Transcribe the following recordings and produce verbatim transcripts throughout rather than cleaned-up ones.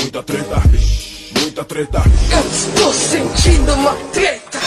Muita treta, muita treta. Eu estou sentindo uma treta.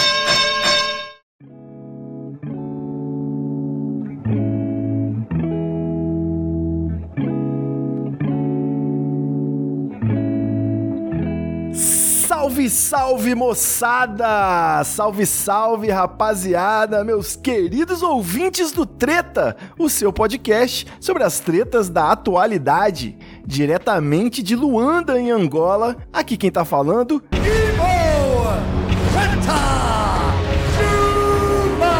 Salve, salve, moçada! Salve, salve, rapaziada, meus queridos ouvintes do Treta, o seu podcast sobre as tretas da atualidade, diretamente de Luanda, em Angola. Aqui quem tá falando... Ivo Treta Juma!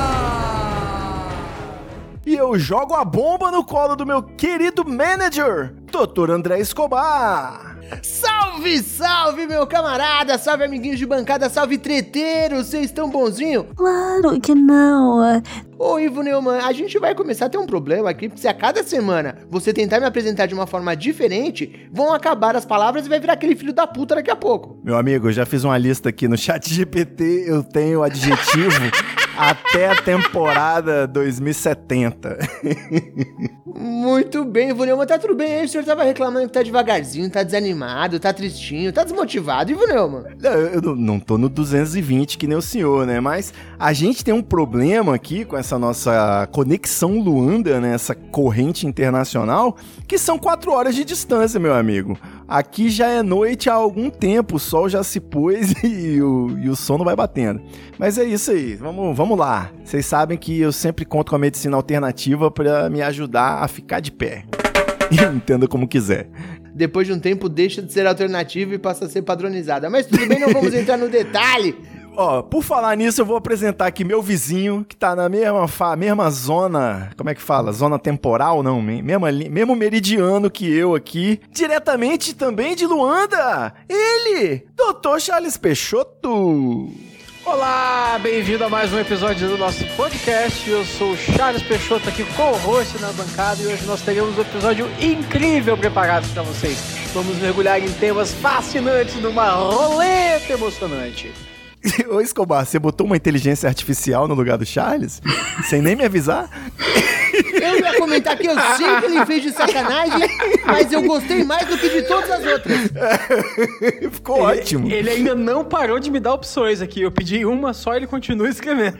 E eu jogo a bomba no colo do meu querido manager, doutor André Escobar. Salve, salve, meu camarada, salve amiguinhos de bancada, salve treteiros, vocês estão bonzinho? Claro que não. Ô Ivo Neumann, a gente vai começar a ter um problema aqui, porque se a cada semana você tentar me apresentar de uma forma diferente, vão acabar as palavras e vai virar aquele filho da puta daqui a pouco. Meu amigo, eu já fiz uma lista aqui no chat G P T, eu tenho adjetivo até a temporada dois mil e setenta. Muito bem, Ivo Neumann, tá tudo bem aí? O senhor tava reclamando que tá devagarzinho, tá desanimado, tá tristinho, tá desmotivado, Ivo Neumann? Não, eu não, não tô no duzentos e vinte que nem o senhor, né? Mas a gente tem um problema aqui com essa nossa conexão Luanda, né? Essa corrente internacional, que são quatro horas de distância, meu amigo. Aqui já é noite há algum tempo, o sol já se pôs e o, e o sono vai batendo. Mas é isso aí, vamos, vamos lá. Vocês sabem que eu sempre conto com a medicina alternativa pra me ajudar a ficar de pé. Entenda como quiser. Depois de um tempo deixa de ser alternativa e passa a ser padronizada. Mas tudo bem, não vamos entrar no detalhe. Ó, por falar nisso, eu vou apresentar aqui meu vizinho, que tá na mesma, fa- mesma zona, como é que fala? Zona temporal, não, mesmo, mesmo meridiano que eu aqui, diretamente também de Luanda, ele, doutor Charles Peixoto. Olá, bem-vindo a mais um episódio do nosso podcast. Eu sou o Charles Peixoto aqui, co-host na bancada, e hoje nós teremos um episódio incrível preparado para vocês. Vamos mergulhar em temas fascinantes numa roleta emocionante. Ô Escobar, você botou uma inteligência artificial no lugar do Charles? Sem nem me avisar? Eu ia comentar que eu sei que ele fez de sacanagem, mas eu gostei mais do que de todas as outras. Ficou ele, ótimo. Ele ainda não parou de me dar opções aqui. Eu pedi uma só e ele continua escrevendo.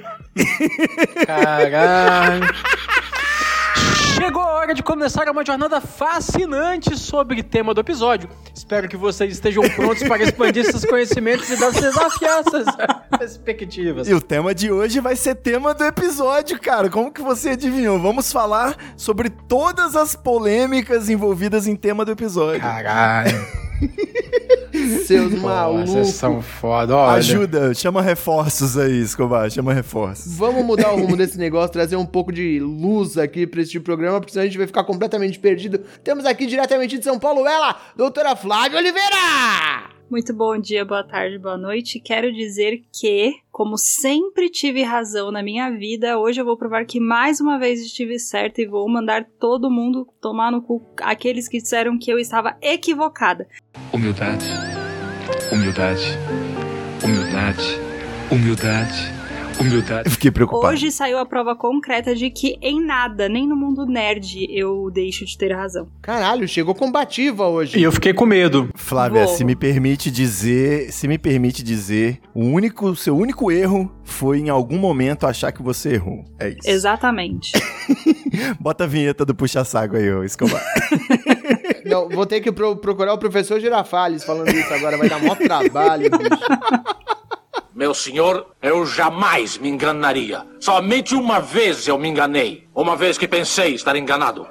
Caralho. Chegou a hora de começar uma jornada fascinante sobre o tema do episódio. Espero que vocês estejam prontos para expandir seus conhecimentos e desafiar essas perspectivas. E o tema de hoje vai ser tema do episódio, cara. Como que você adivinhou? Vamos falar sobre todas as polêmicas envolvidas em tema do episódio. Caralho. Seus Pô, malucos. vocês são foda, olha. Ajuda, chama reforços aí, Escobar, chama reforços. Vamos mudar o rumo desse negócio, trazer um pouco de luz aqui pra este programa, porque senão a gente vai ficar completamente perdido. Temos aqui diretamente de São Paulo ela, doutora Flávia Oliveira! Muito bom dia, boa tarde, boa noite. Quero dizer que, como sempre tive razão na minha vida, hoje eu vou provar que mais uma vez estive certa e vou mandar todo mundo tomar no cu aqueles que disseram que eu estava equivocada. Humildade, humildade, humildade, humildade, humildade. Eu fiquei preocupado. Hoje saiu a prova concreta de que em nada, nem no mundo nerd, eu deixo de ter razão. Caralho, chegou combativa hoje. E eu fiquei com medo. Flávia, Vou. se me permite dizer, se me permite dizer, o único, seu único erro foi em algum momento achar que você errou. É isso. Exatamente. Bota a vinheta do puxa-saco aí, ô Escobar. Não, vou ter que pro- procurar o professor Girafales falando isso agora, vai dar mó trabalho, bicho. Meu senhor, eu jamais me enganaria. Somente uma vez eu me enganei. Uma vez que pensei estar enganado.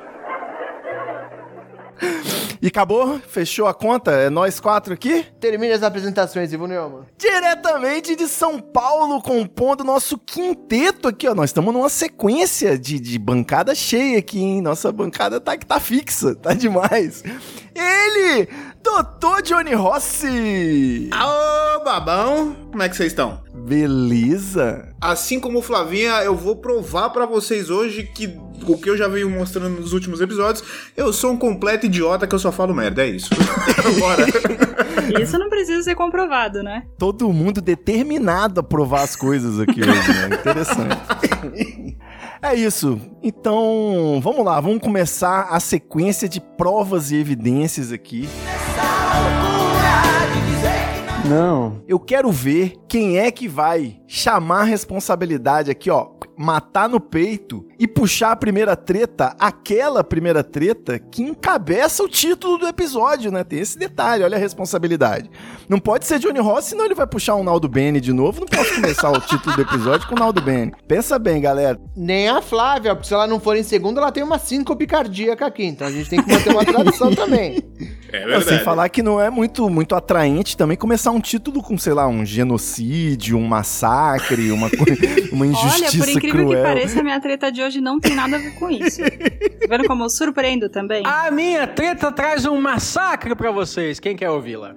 E acabou? Fechou a conta? É nós quatro aqui? Termine as apresentações, Ivo Neumann. Diretamente de São Paulo, compondo nosso quinteto aqui, ó. Nós estamos numa sequência de, de bancada cheia aqui, hein? Nossa bancada tá que tá fixa, tá demais. Ele, doutor Johnny Rossi. Ô, babão! Como é que vocês estão? Beleza. Assim como o Flavinha, eu vou provar pra vocês hoje que o que eu já venho mostrando nos últimos episódios, eu sou um completo idiota que eu só falo merda, é isso. Bora. Isso não precisa ser comprovado, né? Todo mundo determinado a provar as coisas aqui hoje, né? Interessante. É isso. Então, vamos lá. Vamos começar a sequência de provas e evidências aqui. Não. Eu quero ver quem é que vai chamar a responsabilidade aqui, ó, matar no peito e puxar a primeira treta, aquela primeira treta que encabeça o título do episódio, né? Tem esse detalhe, olha a responsabilidade. Não pode ser Johnny Ross, senão ele vai puxar o Naldo Bene de novo. Não posso começar o título do episódio com o Naldo Bene. Pensa bem, galera. Nem a Flávia, porque se ela não for em segundo, ela tem uma síncope cardíaca aqui. Então a gente tem que manter uma tradição também. É verdade. Sem falar que não é muito, muito atraente também começar um título com, sei lá, um genocídio, um massacre, uma, uma injustiça cruel. Olha, por incrível cruel. que pareça, a minha treta de hoje não tem nada a ver com isso. Tá vendo como eu surpreendo também? A minha treta traz um massacre pra vocês. Quem quer ouvi-la?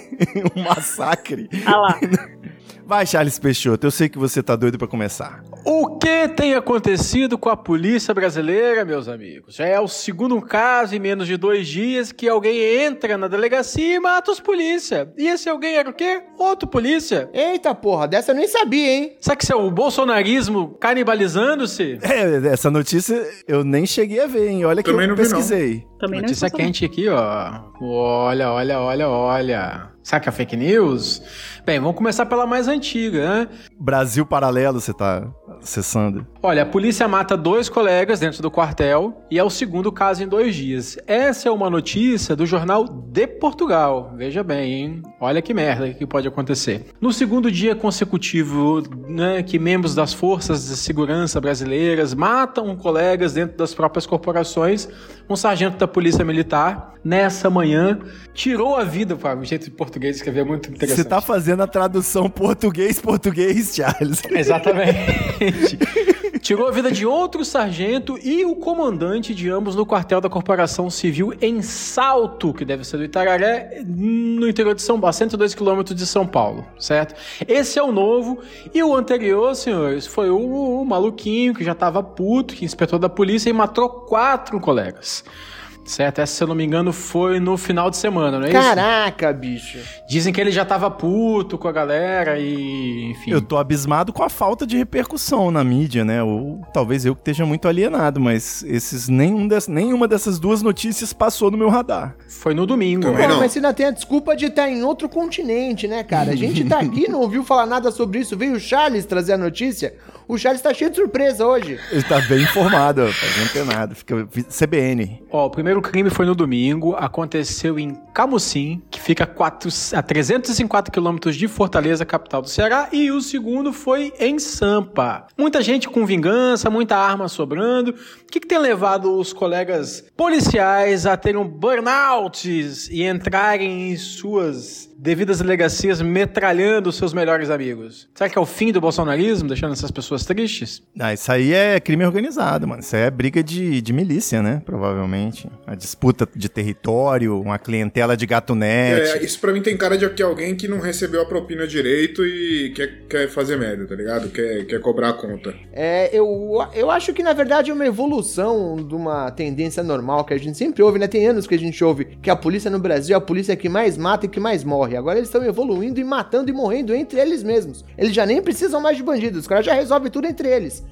Um massacre? Ah lá. Vai, Charles Peixoto, eu sei que você tá doido pra começar. O que tem acontecido com a polícia brasileira, meus amigos? Já é o segundo caso em menos de dois dias que alguém entra na delegacia e mata os polícia. E esse alguém era o quê? Outro polícia. Eita porra, dessa eu nem sabia, hein? Sabe que isso é o bolsonarismo canibalizando-se? É, essa notícia eu nem cheguei a ver, hein? Olha que Também eu não vi, pesquisei. Também não Notícia quente aqui, ó. Olha, olha, olha, olha. Será que é fake news? Bem, vamos começar pela mais antiga, né? Brasil Paralelo, você tá acessando. Olha, a polícia mata dois colegas dentro do quartel e é o segundo caso em dois dias. Essa é uma notícia do jornal de Portugal. Veja bem, hein? Olha que merda que pode acontecer. No segundo dia consecutivo, né, que membros das forças de segurança brasileiras matam colegas dentro das próprias corporações, um sargento da polícia militar, nessa manhã, tirou a vida, pá, o jeito de português escrever é muito interessante. Você tá fazendo a tradução português-português, Charles. Exatamente. Tirou a vida de outro sargento e o comandante de ambos no quartel da Corporação Civil em Salto, que deve ser do Itararé, no interior de São Paulo, a cento e dois quilômetros de São Paulo, certo? Esse é o novo. E o anterior, senhores, foi o, o maluquinho que já tava puto, que inspetor da polícia e matou quatro colegas. Certo? Essa, se eu não me engano, foi no final de semana, não é Caraca, isso? Caraca, bicho. Dizem que ele já tava puto com a galera e... enfim. Eu tô abismado com a falta de repercussão na mídia, né? Ou talvez eu que esteja muito alienado, mas esses, nenhum des, nenhuma dessas duas notícias passou no meu radar. Foi no domingo. Também Pô, não. mas você ainda tem a desculpa de estar em outro continente, né, cara? A gente tá aqui, não ouviu falar nada sobre isso. Veio o Charles trazer a notícia. O Charles tá cheio de surpresa hoje. Ele tá bem informado, rapaz, não tem nada. Fica C B N. Ó, o primeiro crime foi no domingo, aconteceu em Camusim, que fica quatro, a trezentos e cinquenta quilômetros de Fortaleza, capital do Ceará, e o segundo foi em Sampa. Muita gente com vingança, muita arma sobrando. O que, que tem levado os colegas policiais a terem um burnouts e entrarem em suas devidas delegacias metralhando os seus melhores amigos? Será que é o fim do bolsonarismo, deixando essas pessoas tristes? Ah, isso aí é crime organizado, mano. Isso aí é briga de, de milícia, né? Provavelmente. A disputa de território, uma clientela de gatunete. É, isso pra mim tem cara de que alguém que não recebeu a propina direito e quer, quer fazer merda, tá ligado? Quer, quer cobrar a conta. É, eu, eu acho que na verdade é uma evolução de uma tendência normal que a gente sempre ouve, né? Tem anos que a gente ouve que a polícia no Brasil é a polícia que mais mata e que mais morre. Agora eles estão evoluindo e matando e morrendo entre eles mesmos. Eles já nem precisam mais de bandidos, os caras já resolvem tudo entre eles.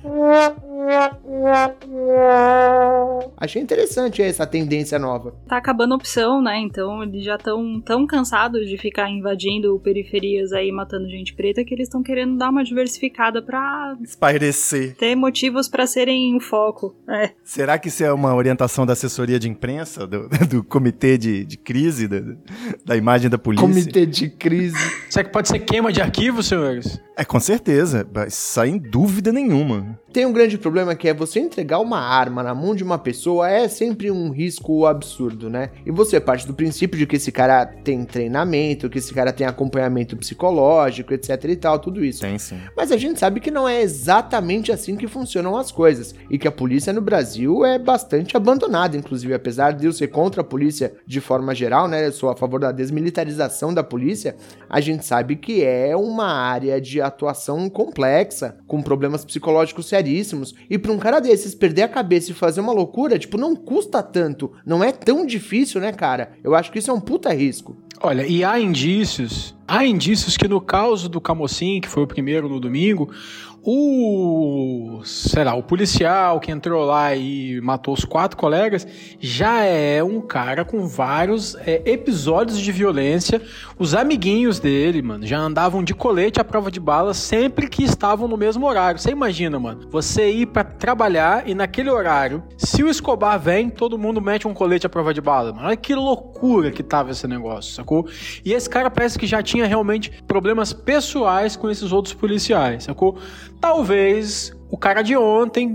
Achei interessante essa tendência nova. Tá acabando a opção, né? Então eles já estão tão cansados de ficar invadindo periferias aí, matando gente preta, que eles estão querendo dar uma diversificada pra espairecer. Ter motivos pra serem o foco. É. Será que isso é uma orientação da assessoria de imprensa, do, do comitê de, de crise, da, da imagem da polícia? Comitê de crise. Será que pode ser queima de arquivos, senhores? É, com certeza. Sem dúvida nenhuma. Tem um grande problema que é você entregar uma arma na mão de uma pessoa é sempre um risco absurdo, né? E você parte do princípio de que esse cara tem treinamento, que esse cara tem acompanhamento psicológico, etc e tal, tudo isso. Tem sim. Mas a gente sabe que não é exatamente assim que funcionam as coisas. E que a polícia no Brasil é bastante abandonada, inclusive, apesar de eu ser contra a polícia de forma geral, né? Eu sou a favor da desmilitarização da polícia. A gente sabe que é uma área de atuação complexa, com problemas psicológicos seríssimos. E pra um cara desses perder a cabeça e fazer uma loucura, tipo, não custa tanto. Não é tão difícil, né, cara? Eu acho que isso é um puta risco. Olha, e há indícios, há indícios que no caso do Camusim, que foi o primeiro no domingo, O, sei lá, o policial que entrou lá e matou os quatro colegas já é um cara com vários é, episódios de violência. Os amiguinhos dele, mano, já andavam de colete à prova de bala sempre que estavam no mesmo horário. Você imagina, mano, você ir pra trabalhar e naquele horário, se o Escobar vem, todo mundo mete um colete à prova de bala, mano. Olha que loucura que tava esse negócio, sacou? E esse cara parece que já tinha realmente problemas pessoais com esses outros policiais, sacou? Talvez o cara de ontem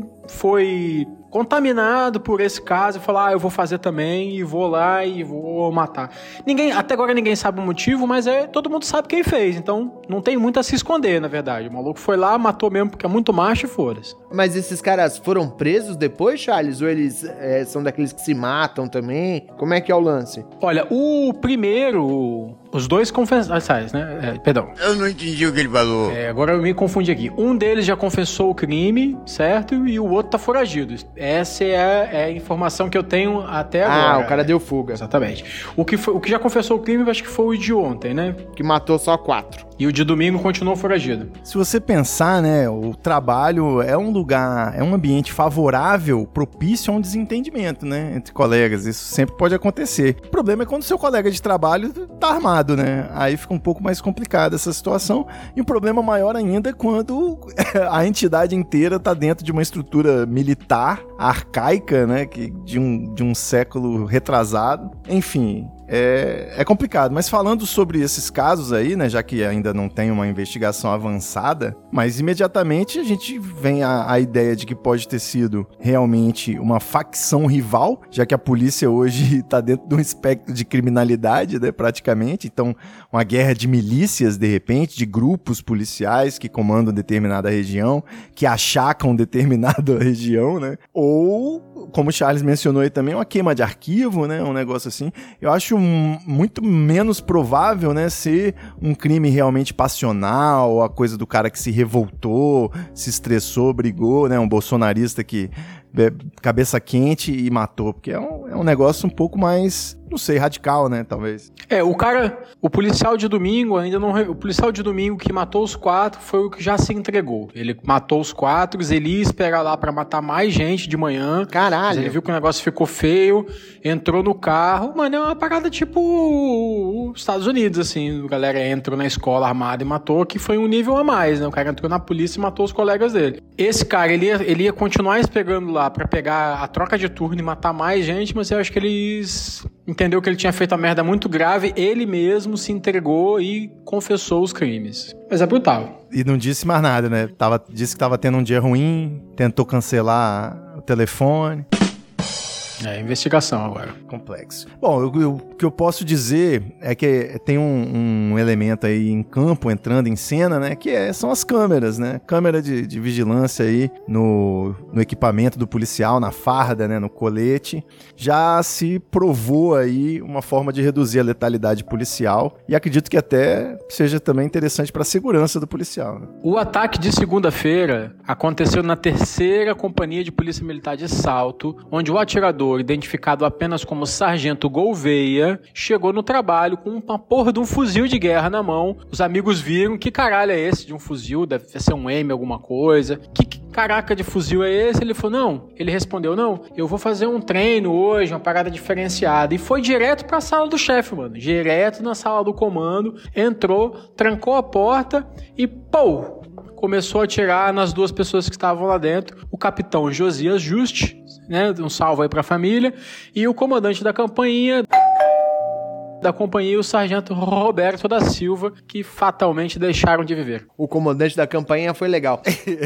foi contaminado por esse caso e falou, ah, eu vou fazer também e vou lá e vou matar. Ninguém, até agora ninguém sabe o motivo, mas é, todo mundo sabe quem fez, então não tem muito a se esconder, na verdade. O maluco foi lá, matou mesmo porque é muito macho e foda-se. Mas esses caras foram presos depois, Charles? Ou eles é, são daqueles que se matam também? Como é que é o lance? Olha, o primeiro... Os dois confessaram, né? É, perdão. Eu não entendi o que ele falou. É, agora eu me confundi aqui. Um deles já confessou o crime, certo? E o outro tá foragido. Essa é a, é a informação que eu tenho até agora. Ah, o cara deu fuga. Exatamente. O que, foi, o que já confessou o crime, acho que foi o de ontem, né? Que matou só quatro. E o de domingo continuou foragido. Se você pensar, né, o trabalho é um lugar, é um ambiente favorável, propício a um desentendimento, né, entre colegas. Isso sempre pode acontecer. O problema é quando seu colega de trabalho tá armado, né? Aí fica um pouco mais complicada essa situação. E o problema maior ainda é quando a entidade inteira tá dentro de uma estrutura militar, arcaica, né, que de um, de um século retrasado. Enfim... É, é complicado, mas falando sobre esses casos aí, né, já que ainda não tem uma investigação avançada, mas imediatamente a gente vem a, a ideia de que pode ter sido realmente uma facção rival, já que a polícia hoje está dentro de um espectro de criminalidade, né, praticamente, então uma guerra de milícias, de repente, de grupos policiais que comandam determinada região, que achacam determinada região, né, ou, como o Charles mencionou aí também, uma queima de arquivo, né, um negócio assim. Eu acho muito menos provável, né, ser um crime realmente passional, a coisa do cara que se revoltou, se estressou, brigou, né, um bolsonarista que cabeça quente e matou, porque é um, é um negócio um pouco mais, não sei, radical, né, talvez. É, o cara, o policial de domingo ainda não, o policial de domingo que matou os quatro foi o que já se entregou. Ele matou os quatro, ele ia esperar lá pra matar mais gente de manhã. Caralho. Ele viu que o negócio ficou feio, entrou no carro, mano, é uma parada tipo os Estados Unidos, assim, a galera entrou na escola armada e matou, que foi um nível a mais, né, o cara entrou na polícia e matou os colegas dele. Esse cara, ele ia, ele ia continuar esperando lá pra pegar a troca de turno e matar mais gente, mas eu acho que eles entendeu que ele tinha feito a merda muito grave, ele mesmo se entregou e confessou os crimes. Mas é brutal. E não disse mais nada, né? Tava, disse que tava tendo um dia ruim, tentou cancelar o telefone. É, investigação agora. Complexo. Bom, eu, eu, o que eu posso dizer é que tem um, um elemento aí em campo, entrando em cena, né? Que é, são as câmeras, né? Câmera de, de vigilância aí no, no equipamento do policial, na farda, né? No colete. Já se provou aí uma forma de reduzir a letalidade policial. E acredito que até seja também interessante para a segurança do policial, né? O ataque de segunda-feira aconteceu na terceira Companhia de Polícia Militar de Salto, onde o atirador, identificado apenas como Sargento Gouveia, chegou no trabalho com uma porra de um fuzil de guerra na mão. Os amigos viram, que caralho é esse de um fuzil? Deve ser um M alguma coisa. Que, que caraca de fuzil é esse? Ele falou, não. Ele respondeu, não, eu vou fazer um treino hoje, uma parada diferenciada. E foi direto pra sala do chefe, mano. Direto na sala do comando. Entrou, trancou a porta e, pô, começou a atirar nas duas pessoas que estavam lá dentro. O capitão Josias Juste, né, um salve aí pra família, e o comandante da campanha da companhia, o sargento Roberto da Silva, que fatalmente deixaram de viver. O comandante da campanha foi legal.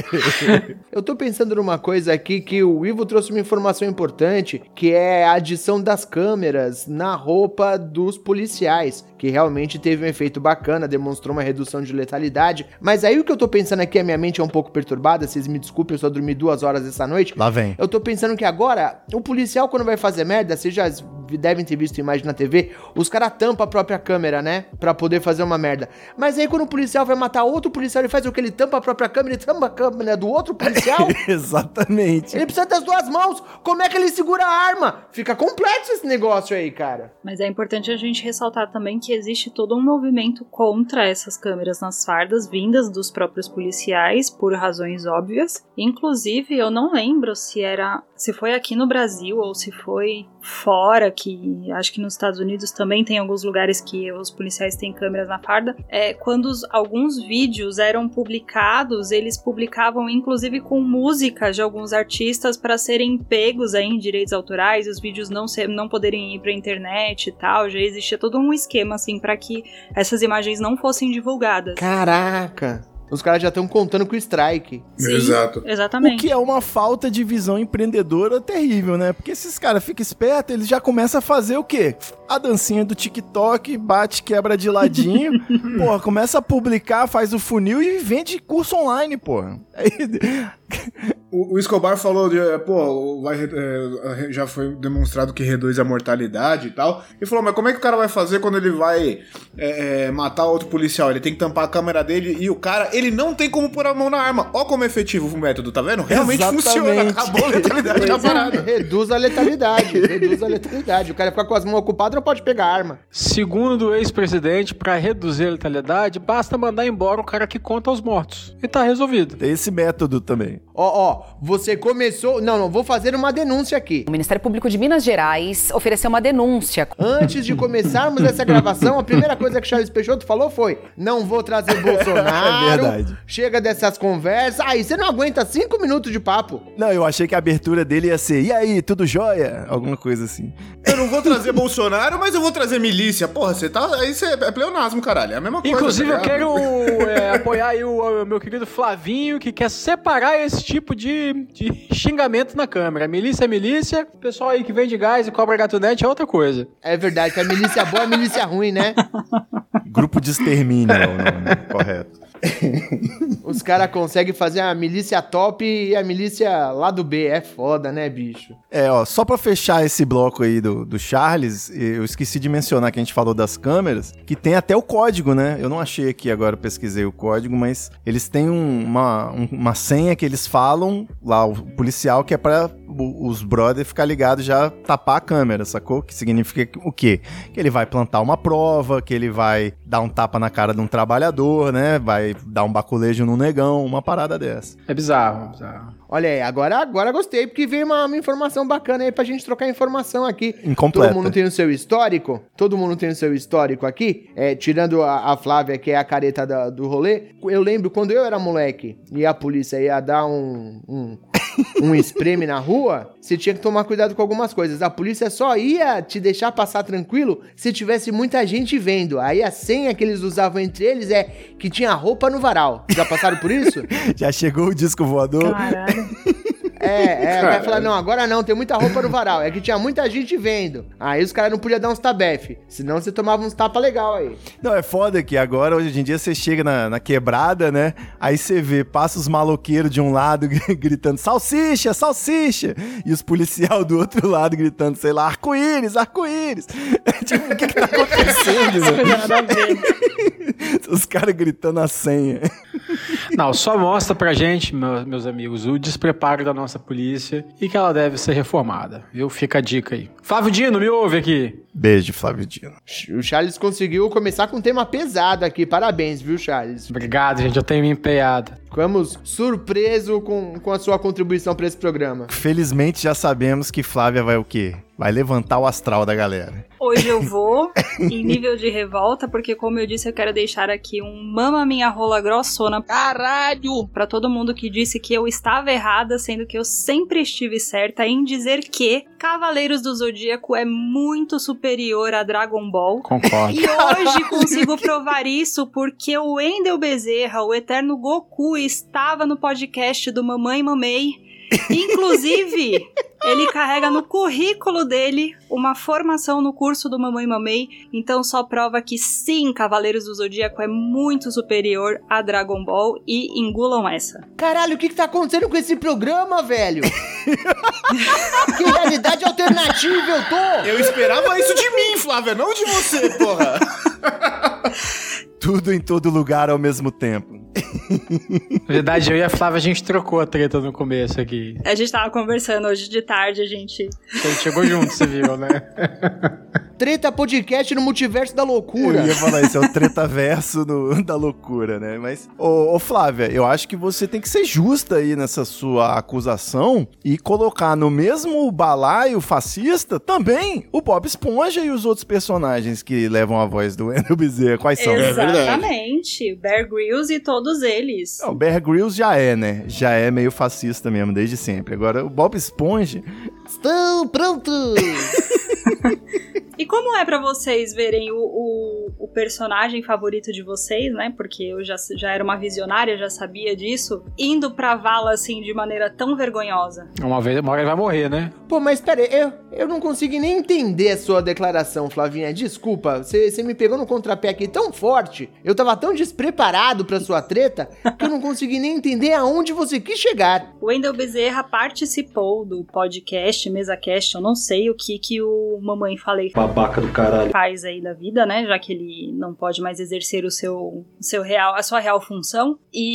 Eu tô pensando numa coisa aqui, que o Ivo trouxe uma informação importante, que é a adição das câmeras na roupa dos policiais, que realmente teve um efeito bacana, demonstrou uma redução de letalidade. Mas aí o que eu tô pensando aqui, a minha mente é um pouco perturbada, vocês me desculpem, eu só dormi duas horas essa noite. Lá vem. Eu tô pensando que agora, o policial quando vai fazer merda, vocês já devem ter visto imagem na T V, os caras caras tampam a própria câmera, né? Pra poder fazer uma merda. Mas aí quando o policial vai matar outro policial, ele faz o que? Ele tampa a própria câmera e tampa a câmera do outro policial? Exatamente. Ele precisa das duas mãos. Como é que ele segura a arma? Fica complexo esse negócio aí, cara. Mas é importante a gente ressaltar também que existe todo um movimento contra essas câmeras nas fardas, vindas dos próprios policiais, por razões óbvias. Inclusive, eu não lembro se era, se foi aqui no Brasil ou se foi fora, que acho que nos Estados Unidos também tem alguns lugares que os policiais têm câmeras na farda. É, quando os, alguns vídeos eram publicados, eles publicavam inclusive com músicas de alguns artistas para serem pegos aí em direitos autorais, os vídeos não, ser, não poderem ir pra internet e tal. Já existia todo um esquema assim para que essas imagens não fossem divulgadas. Caraca! Os caras já estão contando com o strike. Sim, Exato. Exatamente. O que é uma falta de visão empreendedora terrível, né? Porque esses caras ficam espertos, eles já começam a fazer o quê? A dancinha do TikTok, bate, quebra de ladinho. Porra, começa a publicar, faz o funil e vende curso online, porra. Aí... O, o Escobar falou de, pô, vai, é, já foi demonstrado que reduz a mortalidade e tal. E falou, mas como é que o cara vai fazer quando ele vai é, é, matar outro policial? Ele tem que tampar a câmera dele e o cara, ele não tem como pôr a mão na arma. Ó como é efetivo o método, tá vendo? Realmente Exatamente. funciona. Acabou a letalidade da parada. Reduz a letalidade, reduz a letalidade. O cara fica com as mãos ocupadas não pode pegar arma. Segundo o ex-presidente, pra reduzir a letalidade, basta mandar embora o cara que conta os mortos. E tá resolvido. Tem esse método também. Ó, ó, você começou... Não, não, vou fazer uma denúncia aqui. O Ministério Público de Minas Gerais ofereceu uma denúncia. Antes de começarmos essa gravação, a primeira coisa que Charles Peixoto falou foi: não vou trazer Bolsonaro. É verdade. Chega dessas conversas. Aí, você não aguenta cinco minutos de papo. Não, eu achei que a abertura dele ia ser, e aí, tudo jóia? Alguma coisa assim. Eu não vou trazer Bolsonaro, mas eu vou trazer milícia. Porra, você tá... Aí você é pleonasmo, caralho. É a mesma coisa. Inclusive, tá eu quero é, apoiar aí o, o meu querido Flavinho, que quer separar esse tipo de, de xingamento na câmera. Milícia é milícia, pessoal aí que vende gás e cobra gatunete é outra coisa. É verdade, que a milícia boa é a milícia ruim, né? Grupo de extermínio é o nome correto. Os caras conseguem fazer a milícia top e a milícia lá do B. É foda, né, bicho? É, ó, só pra fechar esse bloco aí do, do Charles, eu esqueci de mencionar que a gente falou das câmeras, que tem até o código, né? Eu não achei aqui agora, pesquisei o código, mas eles têm um, uma, um, uma senha que eles falam lá, o policial, que é pra os brothers ficar ligados já tapar a câmera, sacou? Que significa o quê? Que ele vai plantar uma prova, que ele vai dar um tapa na cara de um trabalhador, né? Vai dar um baculejo no negão, uma parada dessa. É bizarro, é bizarro. Olha aí, agora, agora gostei, porque veio uma, uma informação bacana aí pra gente trocar informação aqui. Incompleta. Todo mundo tem o seu histórico? Todo mundo tem o seu histórico aqui? É, tirando a, a Flávia, que é a careta da, do rolê. Eu lembro quando eu era moleque e a polícia ia dar um... um um espreme na rua, você tinha que tomar cuidado com algumas coisas. A polícia só ia te deixar passar tranquilo se tivesse muita gente vendo. Aí a senha que eles usavam entre eles é que tinha roupa no varal. Já passaram por isso? Já chegou o disco voador? Caralho. É, é, vai falar, não, agora não, tem muita roupa no varal. É que tinha muita gente vendo. Aí os caras não podiam dar uns tabefe. Senão você tomava uns tapa legal aí. Não, é foda que agora, hoje em dia, você chega na, na quebrada, né? Aí você vê, passa os maloqueiros de um lado gritando, salsicha, salsicha! E os policiais do outro lado gritando, sei lá, arco-íris, arco-íris! Tipo, o que que tá acontecendo, né? Os caras gritando a senha. Não, só mostra pra gente, meus, meus amigos, o despreparo da nossa polícia e que ela deve ser reformada, viu? Fica a dica aí. Flávio Dino, me ouve aqui. Beijo, Flávio Dino. O Charles conseguiu começar com um tema pesado aqui. Parabéns, viu, Charles? Obrigado, gente. Eu tenho me empenhado. Ficamos surpresos com, com a sua contribuição para esse programa. Felizmente já sabemos que Flávia vai o quê? Vai levantar o astral da galera. Hoje eu vou em nível de revolta, porque como eu disse, eu quero deixar aqui um mama minha rola grossona. Caralho! Pra todo mundo que disse que eu estava errada, sendo que eu sempre estive certa em dizer que Cavaleiros do Zodíaco é muito superior a Dragon Ball. Concordo. E hoje consigo provar isso porque o Wendel Bezerra, o eterno Goku, estava no podcast do Mamãe Mamei Inclusive, ele carrega no currículo dele uma formação no curso do Mamãe Mamei, então só prova que sim, Cavaleiros do Zodíaco é muito superior a Dragon Ball e engulam essa. Caralho, o que que tá acontecendo com esse programa, velho? Que realidade alternativa eu tô! Eu esperava isso de mim, Flávia, não de você, porra! Tudo em todo lugar ao mesmo tempo. Na verdade, eu e a Flávia, a gente trocou a treta no começo aqui. A gente tava conversando hoje de tarde, a gente... A gente chegou junto, você viu, né? Treta podcast no multiverso da loucura. Eu ia falar, isso é o tretaverso no, da loucura, né? Mas, ô, ô Flávia, eu acho que você tem que ser justa aí nessa sua acusação e colocar no mesmo balaio fascista também o Bob Esponja e os outros personagens que levam a voz do Wendell Bezerra. Quais são? Exatamente. Bear Grylls e todos eles. Não, o Bear Grylls já é, né? Já é meio fascista mesmo, desde sempre. Agora, o Bob Esponja... Estão prontos! E como é pra vocês verem o, o, o personagem favorito de vocês, né? Porque eu já, já era uma visionária, já sabia disso. Indo pra vala, assim, de maneira tão vergonhosa. Uma vez, uma hora ele vai morrer, né? Pô, mas pera aí, eu, eu não consegui nem entender a sua declaração, Flavinha. Desculpa, você, você me pegou no contrapé aqui tão forte. Eu tava tão despreparado pra sua treta que eu não consegui nem entender aonde você quis chegar. O Wendell Bezerra participou do podcast, MesaCast, eu não sei o que que o Mamãe Falei babaca do caralho faz aí da vida, né? Já que ele não pode mais exercer o seu, o seu real, a sua real função.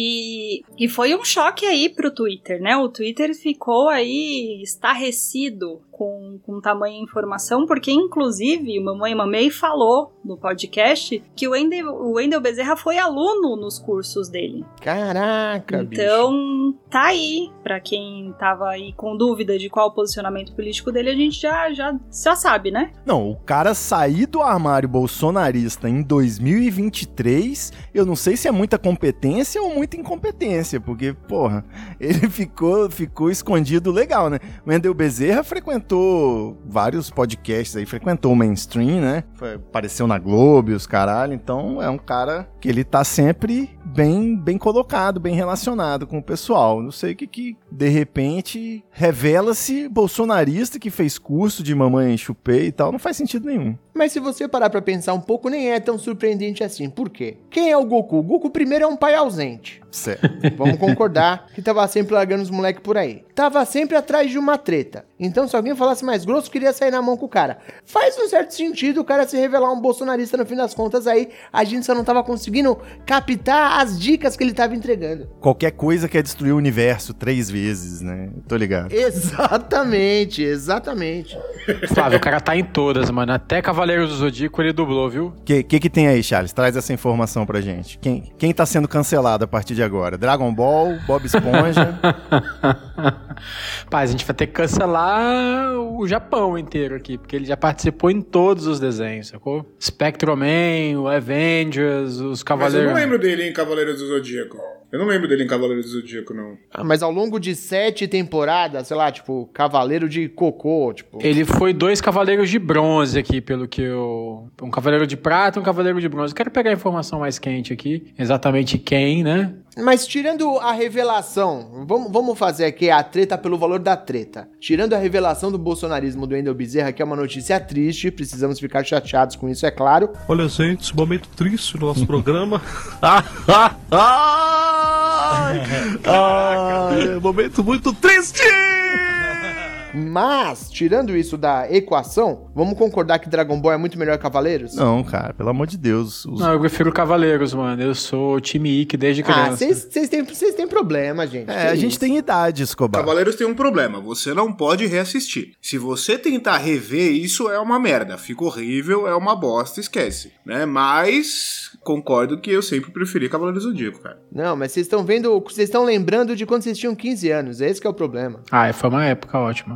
E, e foi um choque aí pro Twitter, né? O Twitter ficou aí estarrecido com, com tamanha informação, porque inclusive o Mamãe Mamei falou no podcast que o Wendell, o Wendell Bezerra foi aluno nos cursos dele. Caraca, então, bicho. Tá aí, pra quem tava aí com dúvida de qual o posicionamento político dele, a gente já, já, já sabe, né? Não, o cara sair do armário bolsonarista em dois mil e vinte e três, eu não sei se é muita competência ou muita incompetência, porque, porra, ele ficou, ficou escondido legal, né? O Wendell Bezerra frequentou vários podcasts aí, frequentou o mainstream, né? Foi, apareceu na Globo e os caralho, então é um cara que ele tá sempre bem, bem colocado, bem relacionado com o pessoal. Não sei o que que, de repente, revela-se bolsonarista que fez curso de mamãe chupei e tal, não faz sentido nenhum. Mas se você parar pra pensar um pouco, nem é tão surpreendente assim. Por quê? Quem é o Goku? O Goku primeiro é um pai ausente. Certo. Vamos concordar que tava sempre largando os moleques por aí. Tava sempre atrás de uma treta. Então, se alguém falasse mais grosso, queria sair na mão com o cara. Faz um certo sentido o cara se revelar um bolsonarista no fim das contas aí. A gente só não tava conseguindo captar as dicas que ele tava entregando. Qualquer coisa quer destruir o universo três vezes, né? Tô ligado. Exatamente, exatamente. Flávio, o cara tá em todas, mano. Até Cavaleiros do Zodíaco ele dublou, viu? O que, que que tem aí, Charles? Traz essa informação pra gente. Quem, quem tá sendo cancelado a partir de agora? Dragon Ball, Bob Esponja? Pai, a gente vai ter que cancelar o Japão inteiro aqui, porque ele já participou em todos os desenhos, sacou? Spectro-Man, o Avengers, os Cavaleiros... Mas eu não lembro dele em Cavaleiros do Zodíaco. Eu não lembro dele em Cavaleiros do Zodíaco, não. Ah, mas ao longo de sete temporadas, sei lá, tipo, Cavaleiro de Cocô, tipo... Ele foi dois Cavaleiros de Bronze aqui, pelo que eu... Um Cavaleiro de Prata e um Cavaleiro de Bronze. Eu quero pegar a informação mais quente aqui, exatamente quem, né? Mas tirando a revelação, vamos, vamos fazer aqui a treta pelo valor da treta. Tirando a revelação do bolsonarismo do Wendell Bezerra, que é uma notícia triste, precisamos ficar chateados com isso, é claro. Olha, gente, momento triste no nosso programa. ah, ah, ah, ah, é um momento muito triste! Mas, tirando isso da equação, vamos concordar que Dragon Ball é muito melhor que Cavaleiros? Não, cara, pelo amor de Deus. Os... Não, eu prefiro Cavaleiros, mano. Eu sou time Ikki desde criança. Ah, vocês têm, têm problema, gente. É, a gente tem idade, Escobar. Cavaleiros tem um problema, você não pode reassistir. Se você tentar rever, isso é uma merda. Fica horrível, é uma bosta, esquece. Né? Mas concordo que eu sempre preferi Cavaleiros do Zodíaco, cara. Não, mas vocês estão vendo, vocês estão lembrando de quando vocês tinham quinze anos, esse que é o problema. Ah, foi uma época ótima.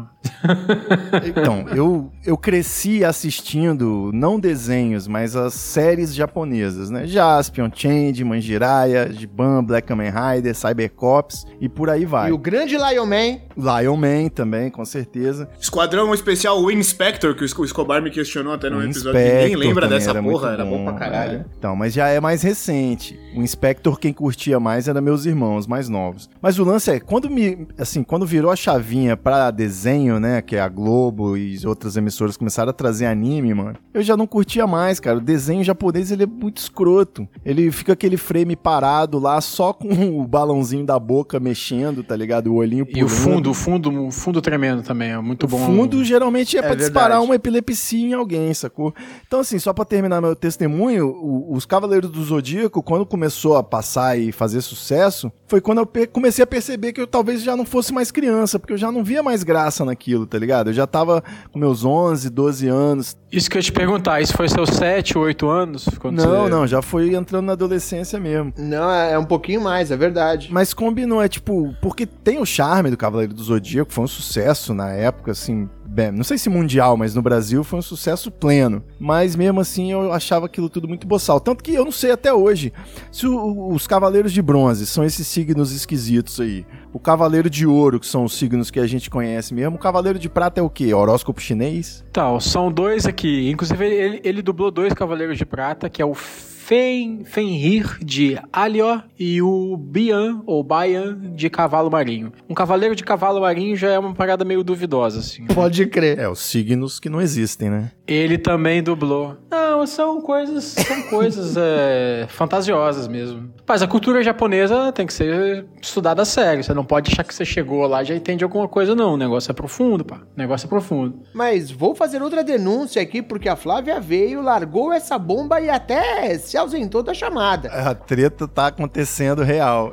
Então, eu, eu cresci assistindo, não desenhos, mas as séries japonesas, né? Jaspion, Changeman, Jiraiya, Giban, Black Kamen Rider, Cybercops e por aí vai. E o grande Lion Man. Lion Man também, com certeza. Esquadrão Especial Wing Spector, que o Escobar me questionou até no episódio. Ninguém lembra dessa era porra, era bom, bom pra caralho. É. Então, mas já é mais recente. O Inspector, quem curtia mais era meus irmãos mais novos. Mas o lance é, quando me, assim, quando virou a chavinha pra desenho, né, que é a Globo e outras emissoras começaram a trazer anime, mano, eu já não curtia mais, cara. O desenho japonês, ele é muito escroto. Ele fica aquele frame parado lá, só com o balãozinho da boca mexendo, tá ligado? O olhinho pulando. E o fundo, o fundo, o fundo tremendo também, é muito bom. O fundo geralmente é, é pra verdade. disparar uma epilepsia em alguém, sacou? Então, assim, só pra terminar meu testemunho, o, os Cavaleiros do Zodíaco, quando começou a passar e fazer sucesso, foi quando eu pe- comecei a perceber que eu talvez já não fosse mais criança, porque eu já não via mais graça naquilo, tá ligado? Eu já tava com meus onze, doze anos. Isso que eu ia te perguntar, isso foi seus sete, oito anos? Não, você... não, já foi entrando na adolescência mesmo. Não, é um pouquinho mais, é verdade. Mas combinou, é tipo, porque tem o charme do Cavaleiro do Zodíaco, foi um sucesso na época, assim, bem, não sei se mundial, mas no Brasil foi um sucesso pleno. Mas mesmo assim eu achava aquilo tudo muito boçal. Tanto que eu não sei até hoje se o, os Cavaleiros de Bronze são esses signos esquisitos aí. O Cavaleiro de Ouro, que são os signos que a gente conhece mesmo. O Cavaleiro de Prata é o quê? Horóscopo chinês? Então, são dois aqui. Inclusive ele, ele dublou dois Cavaleiros de Prata, que é o Fen, Fenrir de Alior e o Bian, ou Baian, de Cavalo Marinho. Um cavaleiro de cavalo marinho já é uma parada meio duvidosa, assim. Pode crer. É, os signos que não existem, né? Ele também dublou. Não, são coisas, são coisas é, fantasiosas mesmo. Mas a cultura japonesa tem que ser estudada a sério. Você não pode achar que você chegou lá e já entende alguma coisa, não. O negócio é profundo, pá. O negócio é profundo. Mas vou fazer outra denúncia aqui, porque a Flávia veio, largou essa bomba e até se ausentou da chamada. A treta tá acontecendo real.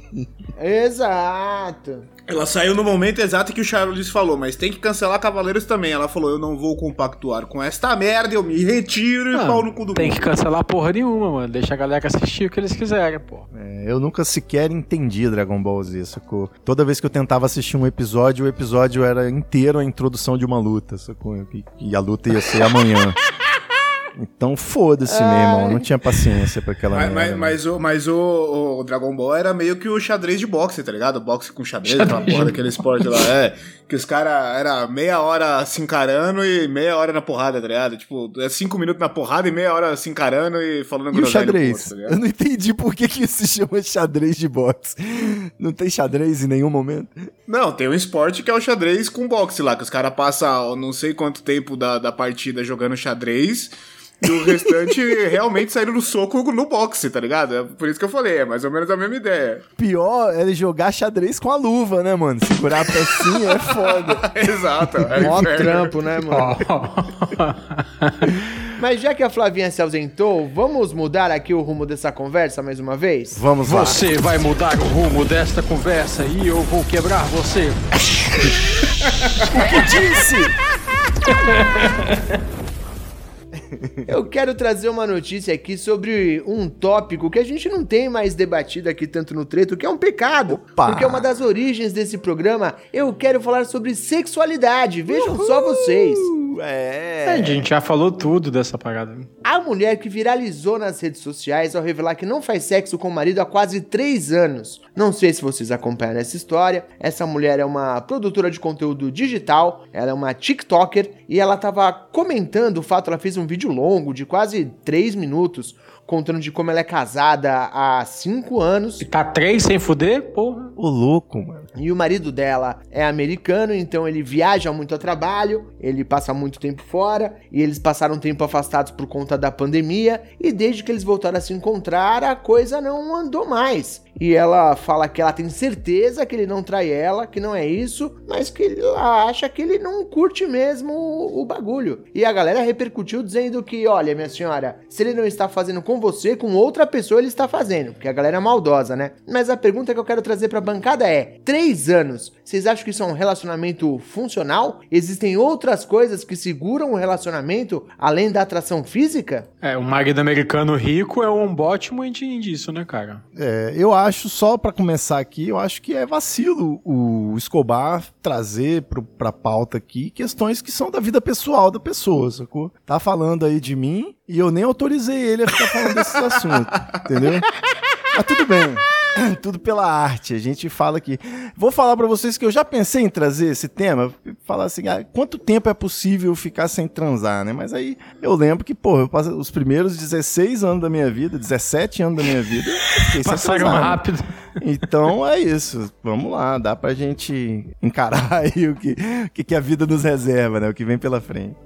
Exato. Ela saiu no momento exato que o Charles falou, mas tem que cancelar Cavaleiros também. Ela falou, eu não vou compactuar com esta merda, eu me retiro e pau no cu do Tem mundo. que cancelar porra nenhuma, mano. Deixa a galera assistir o que eles quiserem, pô. É, eu nunca sequer entendi Dragon Ball Z, sacou? Toda vez que eu tentava assistir um episódio, o episódio era inteiro a introdução de uma luta, sacou? E, e a luta ia ser amanhã. Então foda-se, meu irmão. Não tinha paciência pra aquela Mas, merda. mas, mas, o, mas o, o Dragon Ball era meio que o xadrez de boxe, tá ligado? Boxe com xadrez, aquela porra daquele esporte lá. É, que os caras era meia hora se encarando e meia hora na porrada, tá ligado? Tipo, é cinco minutos na porrada e meia hora se encarando e falando E o xadrez? Outro, tá ligado? Eu não entendi por que, que isso se chama xadrez de boxe. Não tem xadrez em nenhum momento? Não, tem um esporte que é o xadrez com boxe lá, que os caras passam não sei quanto tempo da, da partida jogando xadrez e o restante realmente saindo no soco no boxe, tá ligado? É por isso que eu falei, é mais ou menos a mesma ideia. Pior é jogar xadrez com a luva, né, mano? Segurar a pecinha é foda. Exato. É Mó inferno. trampo, né, mano? Mas já que a Flavinha se ausentou, vamos mudar aqui o rumo dessa conversa mais uma vez? Vamos lá. Você vai mudar o rumo desta conversa e eu vou quebrar você. O que disse? Eu quero trazer uma notícia aqui sobre um tópico que a gente não tem mais debatido aqui tanto no Treto, que é um pecado. Opa. Porque é uma das origens desse programa. Eu quero falar sobre sexualidade. Vejam Uhul. só vocês. É. A gente já falou tudo dessa parada. A mulher que viralizou nas redes sociais ao revelar que não faz sexo com o marido há quase três anos. Não sei se vocês acompanharam essa história. Essa mulher é uma produtora de conteúdo digital, ela é uma TikToker e ela tava comentando o fato, ela fez um vídeo longo de quase três minutos, contando de como ela é casada há cinco anos. E tá três sem fuder? Porra. Ô, louco, mano. E o marido dela é americano, então ele viaja muito a trabalho, ele passa muito tempo fora, e eles passaram tempo afastados por conta da pandemia, e desde que eles voltaram a se encontrar, a coisa não andou mais. E ela fala que ela tem certeza que ele não trai ela, que não é isso, mas que ela acha que ele não curte mesmo o, o bagulho. E a galera repercutiu dizendo que, olha, minha senhora, se ele não está fazendo com você, com outra pessoa ele está fazendo, porque a galera é maldosa, né? Mas a pergunta que eu quero trazer pra bancada é, três anos, vocês acham que isso é um relacionamento funcional? Existem outras coisas que seguram o relacionamento, além da atração física? É, o marido americano rico é um ótimo indício, né, cara? É, eu acho acho, só pra começar aqui, eu acho que é vacilo o Escobar trazer pro, pra pauta aqui questões que são da vida pessoal da pessoa, sacou? Tá falando aí de mim e eu nem autorizei ele a ficar falando desses assuntos, entendeu? Mas tudo bem. Tudo pela arte, a gente fala aqui. Vou falar pra vocês que eu já pensei em trazer esse tema, falar assim, ah, quanto tempo é possível ficar sem transar, né? Mas aí eu lembro que, pô, eu passo os primeiros dezesseis anos da minha vida, dezessete anos da minha vida, eu fiquei sem passaram transar, rápido. Né? Então é isso, vamos lá, dá pra gente encarar aí o que, o que, que a vida nos reserva, né? O que vem pela frente.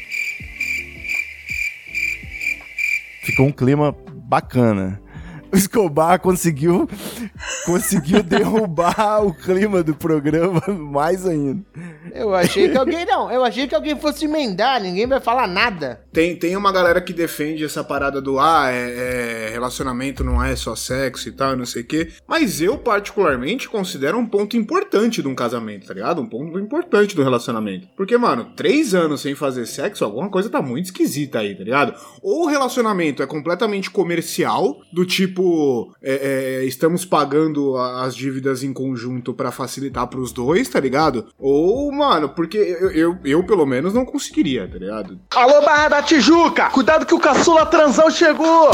Ficou um clima bacana. O Escobar conseguiu, conseguiu derrubar o clima do programa mais ainda. Eu achei que alguém não, eu achei que alguém fosse emendar, ninguém vai falar nada. Tem, tem uma galera que defende essa parada do ah, é, é, relacionamento não é só sexo e tal, não sei o quê. Mas eu, particularmente, considero um ponto importante de um casamento, tá ligado? Um ponto importante do relacionamento. Porque, mano, três anos sem fazer sexo, alguma coisa tá muito esquisita aí, tá ligado? Ou o relacionamento é completamente comercial, do tipo, é, é, estamos pagando as dívidas em conjunto pra facilitar pros dois, tá ligado? Ou, mano, porque eu, eu, eu pelo menos, não conseguiria, tá ligado? Alô, Barra da Tijuca! Cuidado que o caçula transão chegou!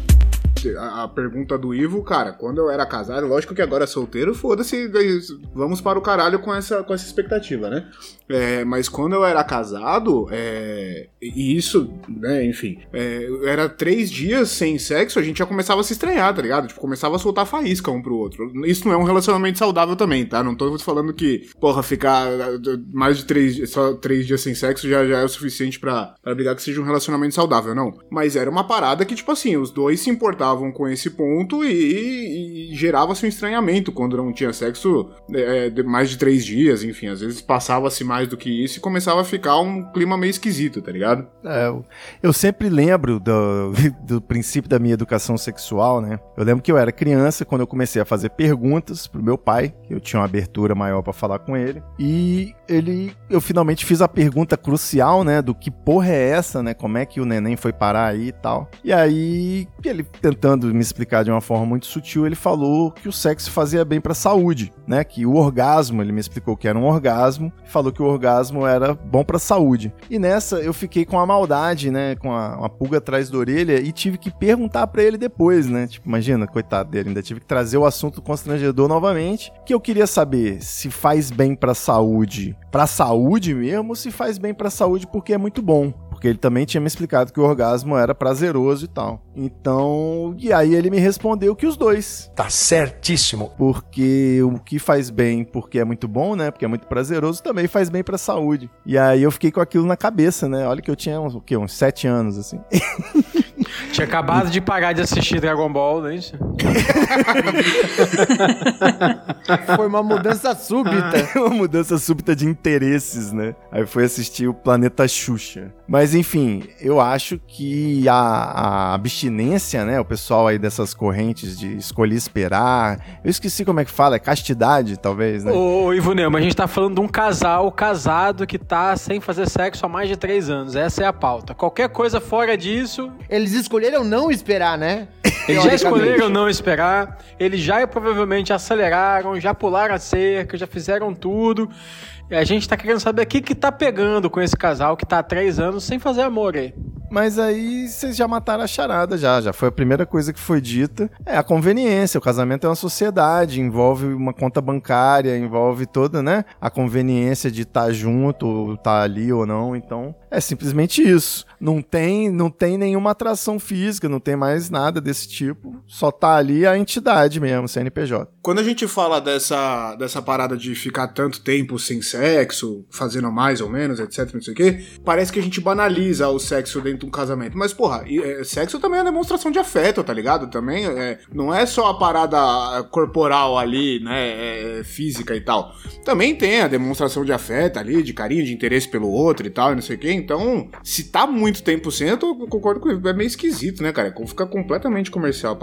A, a pergunta do Ivo, cara, quando eu era casado, lógico que agora solteiro, foda-se, vamos para o caralho com essa, com essa expectativa, né? É, mas quando eu era casado, é, e isso, né, enfim, é, era três dias sem sexo, a gente já começava a se estranhar, tá ligado? Tipo, começava a soltar faísca um pro outro. Isso não é um relacionamento saudável também, tá? Não tô falando que, porra, ficar mais de três, só três dias sem sexo já, já é o suficiente pra, pra brigar que seja um relacionamento saudável, não. Mas era uma parada que, tipo assim, os dois se importavam com esse ponto e, e gerava-se um estranhamento quando não tinha sexo é, de mais de três dias, enfim, às vezes passava-se mais do que isso e começava a ficar um clima meio esquisito, tá ligado? É, eu, eu sempre lembro do, do princípio da minha educação sexual, né? Eu lembro que eu era criança quando eu comecei a fazer perguntas pro meu pai, que eu tinha uma abertura maior pra falar com ele, e ele, eu finalmente fiz a pergunta crucial, né, do que porra é essa, né, como é que o neném foi parar aí e tal. E aí, ele tentando me explicar de uma forma muito sutil, ele falou que o sexo fazia bem pra saúde, né, que o orgasmo, ele me explicou que era um orgasmo, falou que o orgasmo era bom pra saúde. E nessa eu fiquei com a maldade, né, com a, uma pulga atrás da orelha e tive que perguntar pra ele depois, né, tipo, imagina, coitado dele, ainda tive que trazer o assunto constrangedor novamente, que eu queria saber se faz bem pra saúde, pra saúde mesmo, ou se faz bem pra saúde porque é muito bom. Porque ele também tinha me explicado que o orgasmo era prazeroso e tal. Então, e aí ele me respondeu que os dois. Tá certíssimo. Porque o que faz bem porque é muito bom, né? Porque é muito prazeroso, também faz bem pra saúde. E aí eu fiquei com aquilo na cabeça, né? Olha que eu tinha uns, o quê? Uns sete anos, assim. Tinha acabado de parar de assistir Dragon Ball, não é isso? Foi uma mudança súbita. Uma mudança súbita de interesses, né? Aí foi assistir o Planeta Xuxa. Mas enfim, eu acho que a, a abstinência, né? O pessoal aí dessas correntes de escolher esperar. Eu esqueci como é que fala, é castidade, talvez, né? Ô, Ivo Neumann, a gente tá falando de um casal casado que tá sem fazer sexo há mais de três anos. Essa é a pauta. Qualquer coisa fora disso... Eles escolheram não esperar, né? Eles já escolheram não esperar, eles já provavelmente aceleraram, já pularam a cerca, já fizeram tudo. E a gente tá querendo saber o que que tá pegando com esse casal que tá há três anos sem fazer amor aí. Mas aí vocês já mataram a charada, já. Já foi a primeira coisa que foi dita. É a conveniência. O casamento é uma sociedade, envolve uma conta bancária, envolve toda, né? A conveniência de estar tá junto, ou estar tá ali ou não. Então, é simplesmente isso. Não tem, não tem nenhuma atração física, não tem mais nada desse tipo. Só tá ali a entidade mesmo, C N P J. Quando a gente fala dessa, dessa parada de ficar tanto tempo sem sexo, fazendo mais ou menos, etc, não sei o quê, parece que a gente banaliza o sexo dentro de um casamento. Mas, porra, é, sexo também é demonstração de afeto, tá ligado? Também é, não é só a parada corporal ali, né, é, física e tal. Também tem a demonstração de afeto ali, de carinho, de interesse pelo outro e tal, e não sei o quê. Então, se tá muito tempo sem, eu tô, concordo com ele, é meio esquisito, né, cara? Fica completamente comercial a parada.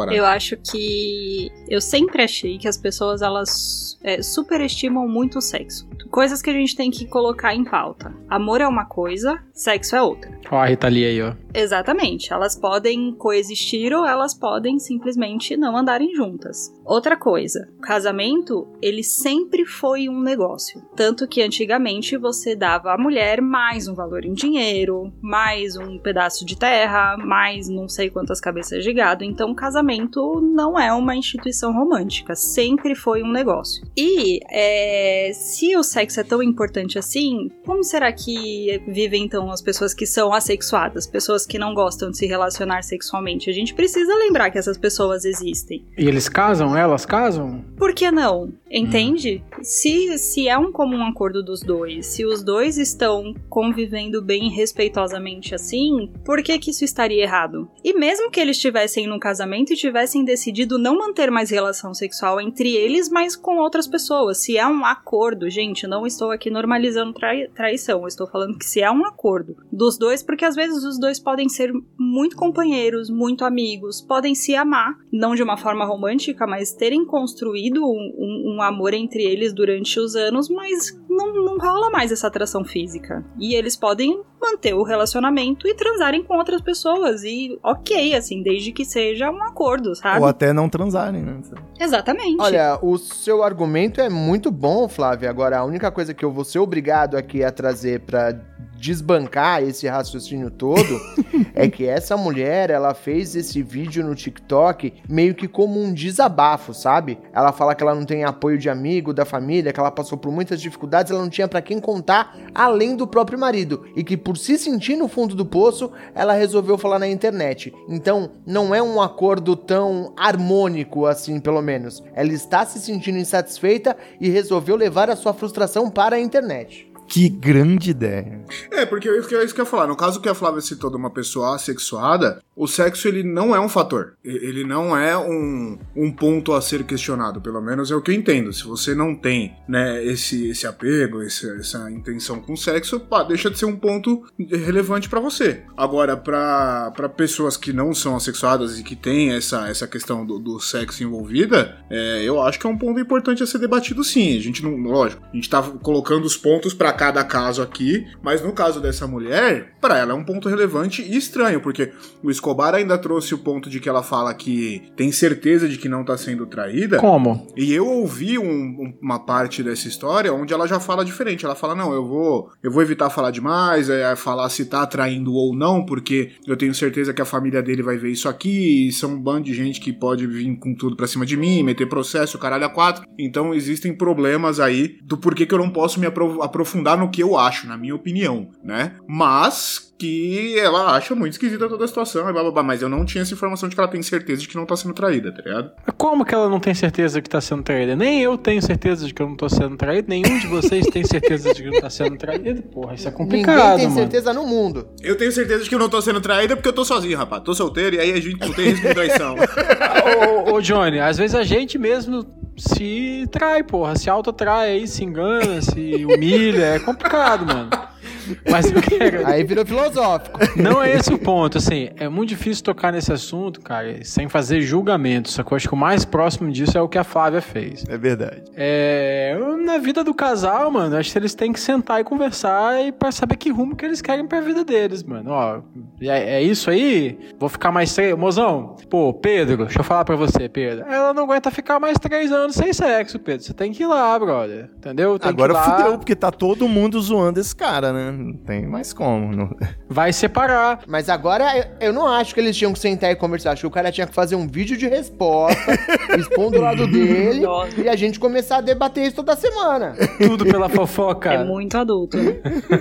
parada. Eu acho que... Eu sempre achei que as pessoas, elas é, superestimam muito o sexo. Coisas que a gente tem que colocar em pauta. Amor é uma coisa, sexo é outra. Ó a Rita Lee aí, ó. Exatamente. Elas podem coexistir ou elas podem simplesmente não andarem juntas. Outra coisa, o casamento, ele sempre foi um negócio. Tanto que antigamente você dava à mulher mais um valor em dinheiro, mais um pedaço de terra, mais não sei quantas cabeças de gado. Então o casamento não é uma instituição romântica, sempre foi um negócio. E é, se o sexo é tão importante assim, como será que vivem então as pessoas que são assexuadas, pessoas que não gostam de se relacionar sexualmente? A gente precisa lembrar que essas pessoas existem. E eles casam? Elas casam? Por que não? Entende? Hum. Se, se é um comum acordo dos dois, se os dois estão convivendo bem respeitosamente assim, por que que isso estaria errado? E mesmo que eles estivessem num casamento e tivessem decidido não manter mais relação sexual entre eles, mas com outras pessoas, se é um acordo, gente, não estou aqui normalizando trai- traição, eu estou falando que se é um acordo dos dois, porque às vezes os dois podem ser muito companheiros, muito amigos, podem se amar, não de uma forma romântica, mas terem construído um, um, um amor entre eles durante os anos, mas não, não rola mais essa atração física. E eles podem manter o relacionamento e transarem com outras pessoas, e ok, assim, desde que seja um acordo, sabe? Ou até não transarem, né? Exatamente. Olha, o seu argumento é muito bom, Flávia. Agora, a única coisa que eu vou ser obrigado aqui a trazer pra desbancar esse raciocínio todo é que essa mulher, ela fez esse vídeo no TikTok meio que como um desabafo, sabe? Ela fala que ela não tem apoio de amigo, da família, que ela passou por muitas dificuldades, ela não tinha pra quem contar além do próprio marido, e que por se sentir no fundo do poço, ela resolveu falar na internet. Então, não é um acordo tão harmônico assim, pelo menos. Ela está se sentindo insatisfeita e resolveu levar a sua frustração para a internet. Que grande ideia. É, porque é isso que eu ia falar. No caso que a Flávia citou de uma pessoa assexuada, o sexo, ele não é um fator. Ele não é um, um ponto a ser questionado. Pelo menos é o que eu entendo. Se você não tem, né, esse, esse apego, esse, essa intenção com o sexo, pá, deixa de ser um ponto relevante pra você. Agora, pra, pra pessoas que não são assexuadas e que têm essa, essa questão do, do sexo envolvida, é, eu acho que é um ponto importante a ser debatido, sim. A gente não, lógico, a gente tá colocando os pontos pra cada caso aqui, mas no caso dessa mulher, pra ela é um ponto relevante e estranho, porque o Escobar ainda trouxe o ponto de que ela fala que tem certeza de que não tá sendo traída. Como? E eu ouvi um, um, uma parte dessa história onde ela já fala diferente. Ela fala, não, eu vou, eu vou evitar falar demais, é, falar se tá traindo ou não, porque eu tenho certeza que a família dele vai ver isso aqui, e são um bando de gente que pode vir com tudo pra cima de mim, meter processo, caralho a quatro. Então existem problemas aí do porquê que eu não posso me apro- aprofundar no que eu acho, na minha opinião, né? Mas que ela acha muito esquisita toda a situação, e blá, blá, blá, mas eu não tinha essa informação de que ela tem certeza de que não tá sendo traída, tá ligado? Como que ela não tem certeza de que tá sendo traída? Nem eu tenho certeza de que eu não tô sendo traído, nenhum de vocês tem certeza de que não tá sendo traído. Porra, isso é complicado, Ninguém tem mano. certeza no mundo. Eu tenho certeza de que eu não tô sendo traída porque eu tô sozinho, rapaz. Tô solteiro e aí a gente não tem risco de traição. ô, ô, Johnny, às vezes a gente mesmo se trai, porra. Se autotrai aí, se engana, se humilha. É complicado, mano. Mas eu quero... Aí virou filosófico. Não é esse o ponto, assim, é muito difícil tocar nesse assunto, cara, sem fazer julgamento, só que eu acho que o mais próximo disso é o que a Flávia fez. É verdade. É, na vida do casal, mano, acho que eles têm que sentar e conversar e pra saber que rumo que eles querem pra vida deles, mano. Ó, é, é isso aí? Vou ficar mais três... Mozão, pô, Pedro, deixa eu falar pra você, Pedro. Ela não aguenta ficar mais três anos sem sexo, Pedro. Você tem que ir lá, brother. Entendeu? Tem Agora que ir lá. fudeu, porque tá todo mundo zoando esse cara, né? Não tem mais como. Não... Vai separar. Mas agora, eu, eu não acho que eles tinham que sentar e conversar. Acho que o cara tinha que fazer um vídeo de resposta, expondo o lado dele, e a gente começar a debater isso toda semana. Tudo pela fofoca. É muito adulto, né?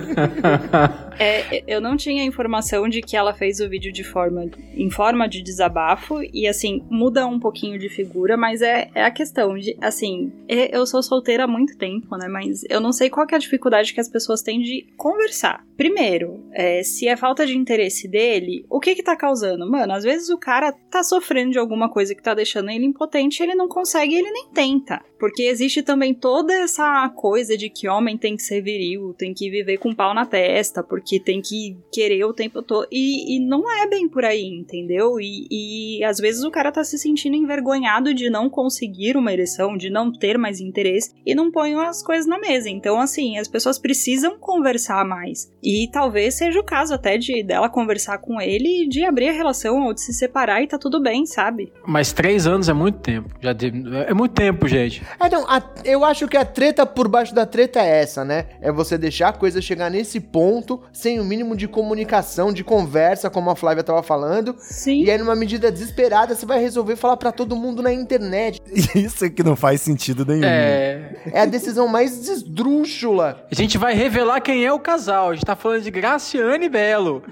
É, eu não tinha informação de que ela fez o vídeo de forma, em forma de desabafo, e assim, muda um pouquinho de figura, mas é, é a questão de, assim, eu sou solteira há muito tempo, né, mas eu não sei qual que é a dificuldade que as pessoas têm de conversar. Primeiro, é, se é falta de interesse dele, o que que tá causando? Mano, às vezes o cara tá sofrendo de alguma coisa que tá deixando ele impotente, ele não consegue, ele nem tenta. Porque existe também toda essa coisa de que homem tem que ser viril, tem que viver com pau na testa, porque que tem que querer o tempo todo. E, e não é bem por aí, entendeu? E, e às vezes o cara tá se sentindo envergonhado de não conseguir uma ereção, de não ter mais interesse, e não põe as coisas na mesa. Então, assim, as pessoas precisam conversar mais. E talvez seja o caso até de dela conversar com ele, de abrir a relação ou de se separar e tá tudo bem, sabe? Mas três anos é muito tempo. Já de... É muito tempo, gente. É, não, a, eu acho que a treta por baixo da treta é essa, né? É você deixar a coisa chegar nesse ponto, sem o mínimo de comunicação, de conversa, como a Flávia tava falando. Sim. E aí, numa medida desesperada, você vai resolver falar pra todo mundo na internet. Isso é que não faz sentido nenhum. É... É a decisão mais esdrúxula. A gente vai revelar quem é o casal. A gente tá falando de Graciane e Belo.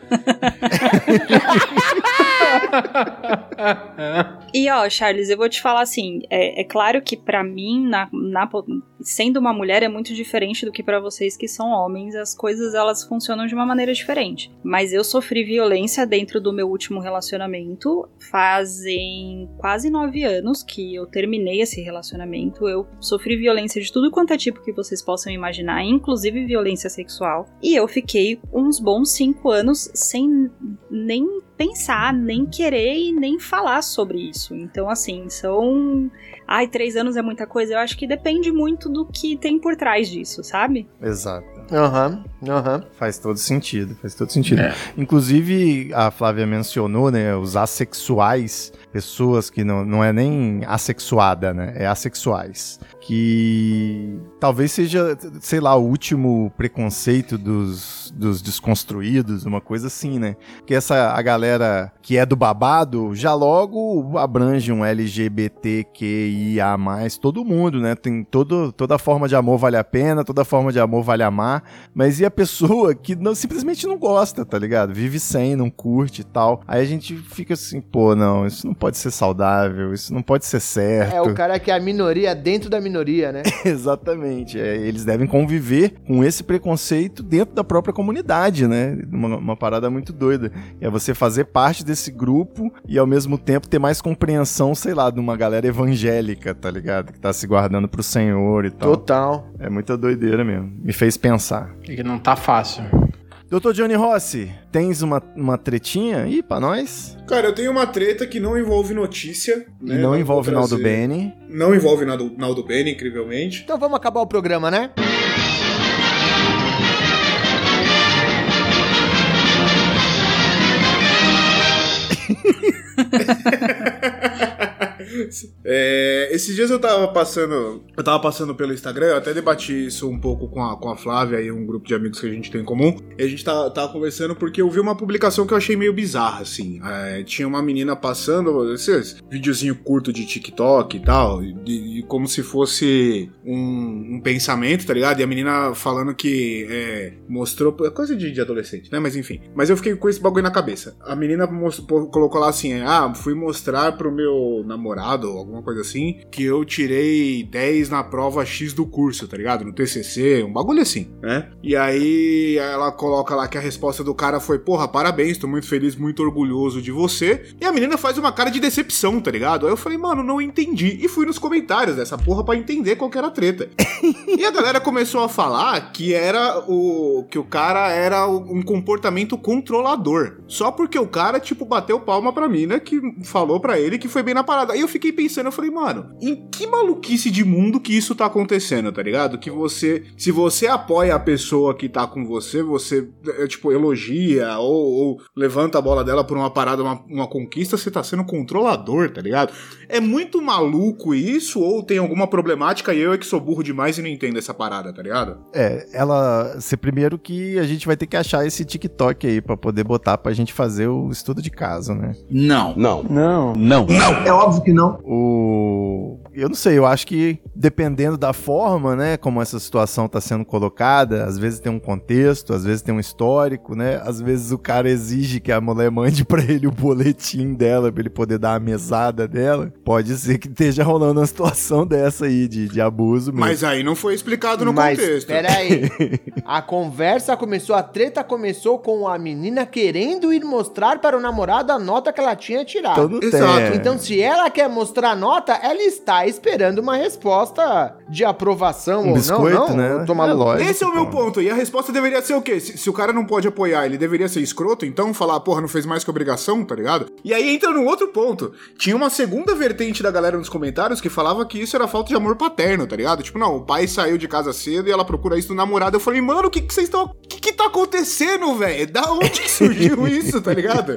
E ó, Charles, eu vou te falar assim, é, é claro que pra mim, na, na, sendo uma mulher, é muito diferente do que pra vocês que são homens, as coisas elas funcionam de uma maneira diferente. Mas eu sofri violência dentro do meu último relacionamento, fazem quase nove anos que eu terminei esse relacionamento, eu sofri violência de tudo quanto é tipo que vocês possam imaginar, inclusive violência sexual, e eu fiquei uns bons cinco anos sem nem pensar, nem querer e nem falar sobre isso. Então, assim, são... Ai, três anos é muita coisa. Eu acho que depende muito do que tem por trás disso, sabe? Exato. Aham, uhum, aham. Uhum. Faz todo sentido, faz todo sentido. É. Inclusive, a Flávia mencionou, né, os assexuais, pessoas que não, não é nem assexuada, né, é assexuais. Que talvez seja, sei lá, o último preconceito dos, dos desconstruídos, uma coisa assim, né? Porque essa, a galera que é do babado, já logo abrange um L G B T Q I A mais, todo mundo, né? Tem todo, toda forma de amor vale a pena, toda forma de amor vale amar, mas e a pessoa que não, simplesmente não gosta, tá ligado? Vive sem, não curte e tal. Aí a gente fica assim, pô, não, isso não pode ser saudável, isso não pode ser certo. É o cara que é a minoria dentro da minoria, né? Exatamente. É, eles devem conviver com esse preconceito dentro da própria comunidade, né? Uma, uma parada muito doida. É você fazer parte desse grupo e ao mesmo tempo ter mais compreensão, sei lá, de uma galera evangélica, tá ligado? Que tá se guardando pro Senhor e tal. Total. É muita doideira mesmo. Me fez pensar. É que não tá fácil. doutor Johnny Rossi, tens uma, uma tretinha aí pra nós? Cara, eu tenho uma treta que não envolve notícia. E né? não, não envolve Naldo Bene. Não envolve Naldo, Naldo Bene, incrivelmente. Então vamos acabar o programa, né? É, esses dias eu tava passando eu tava passando pelo Instagram, eu até debati isso um pouco com a, com a Flávia e um grupo de amigos que a gente tem em comum, e a gente tava, tava conversando porque eu vi uma publicação que eu achei meio bizarra, assim. É, tinha uma menina passando esses videozinho curto de TikTok e tal, e, e como se fosse um, um pensamento, tá ligado? E a menina falando que é, mostrou, é coisa de, de adolescente, né? Mas enfim, mas eu fiquei com esse bagulho na cabeça. A menina mostrou, colocou lá assim, ah, fui mostrar pro meu namorado, alguma coisa assim, que eu tirei dez na prova X do curso, tá ligado? No T C C, um bagulho assim, né? E aí ela coloca lá que a resposta do cara foi, porra, parabéns, tô muito feliz, muito orgulhoso de você. E a menina faz uma cara de decepção, tá ligado? Aí eu falei, mano, não entendi. E fui nos comentários dessa porra pra entender qual que era a treta. E a galera começou a falar que era o... que o cara era um comportamento controlador. Só porque o cara, tipo, bateu palma pra mina que falou pra ele que foi bem na parada. Aí eu fiquei pensando, eu falei, mano, em que maluquice de mundo que isso tá acontecendo, tá ligado? Que você, se você apoia a pessoa que tá com você, você, tipo, elogia ou, ou levanta a bola dela por uma parada, uma, uma conquista, você tá sendo controlador, tá ligado? É muito maluco isso, ou tem alguma problemática e eu é que sou burro demais e não entendo essa parada, tá ligado? É, ela, ser primeiro que a gente vai ter que achar esse TikTok aí pra poder botar pra gente fazer o estudo de caso, né? Não. Não. Não. Não. Não. É óbvio que não. O... Eu não sei, eu acho que dependendo da forma, né, como essa situação tá sendo colocada, às vezes tem um contexto, às vezes tem um histórico, né, às vezes o cara exige que a mulher mande pra ele o boletim dela, pra ele poder dar a mesada dela, pode ser que esteja rolando uma situação dessa aí, de, de abuso mesmo. Mas aí não foi explicado no Mas, contexto. Pera aí, a conversa começou, a treta começou com a menina querendo ir mostrar para o namorado a nota que ela tinha tirado. Então não Exato. tem. Então, se ela quer mostrar a nota, ela está esperando uma resposta de aprovação um ou biscoito, não, não. Né? Tomar é lógico, Esse é o meu ponto. E a resposta deveria ser o quê? Se, se o cara não pode apoiar, ele deveria ser escroto, então falar, porra, não fez mais que obrigação, tá ligado? E aí entra num outro ponto. Tinha uma segunda vertente da galera nos comentários que falava que isso era falta de amor paterno, tá ligado? Tipo, não, o pai saiu de casa cedo e ela procura isso no namorado. Eu falei, mano, o que que vocês estão... O que que tá acontecendo, velho? Da onde que surgiu isso, tá ligado?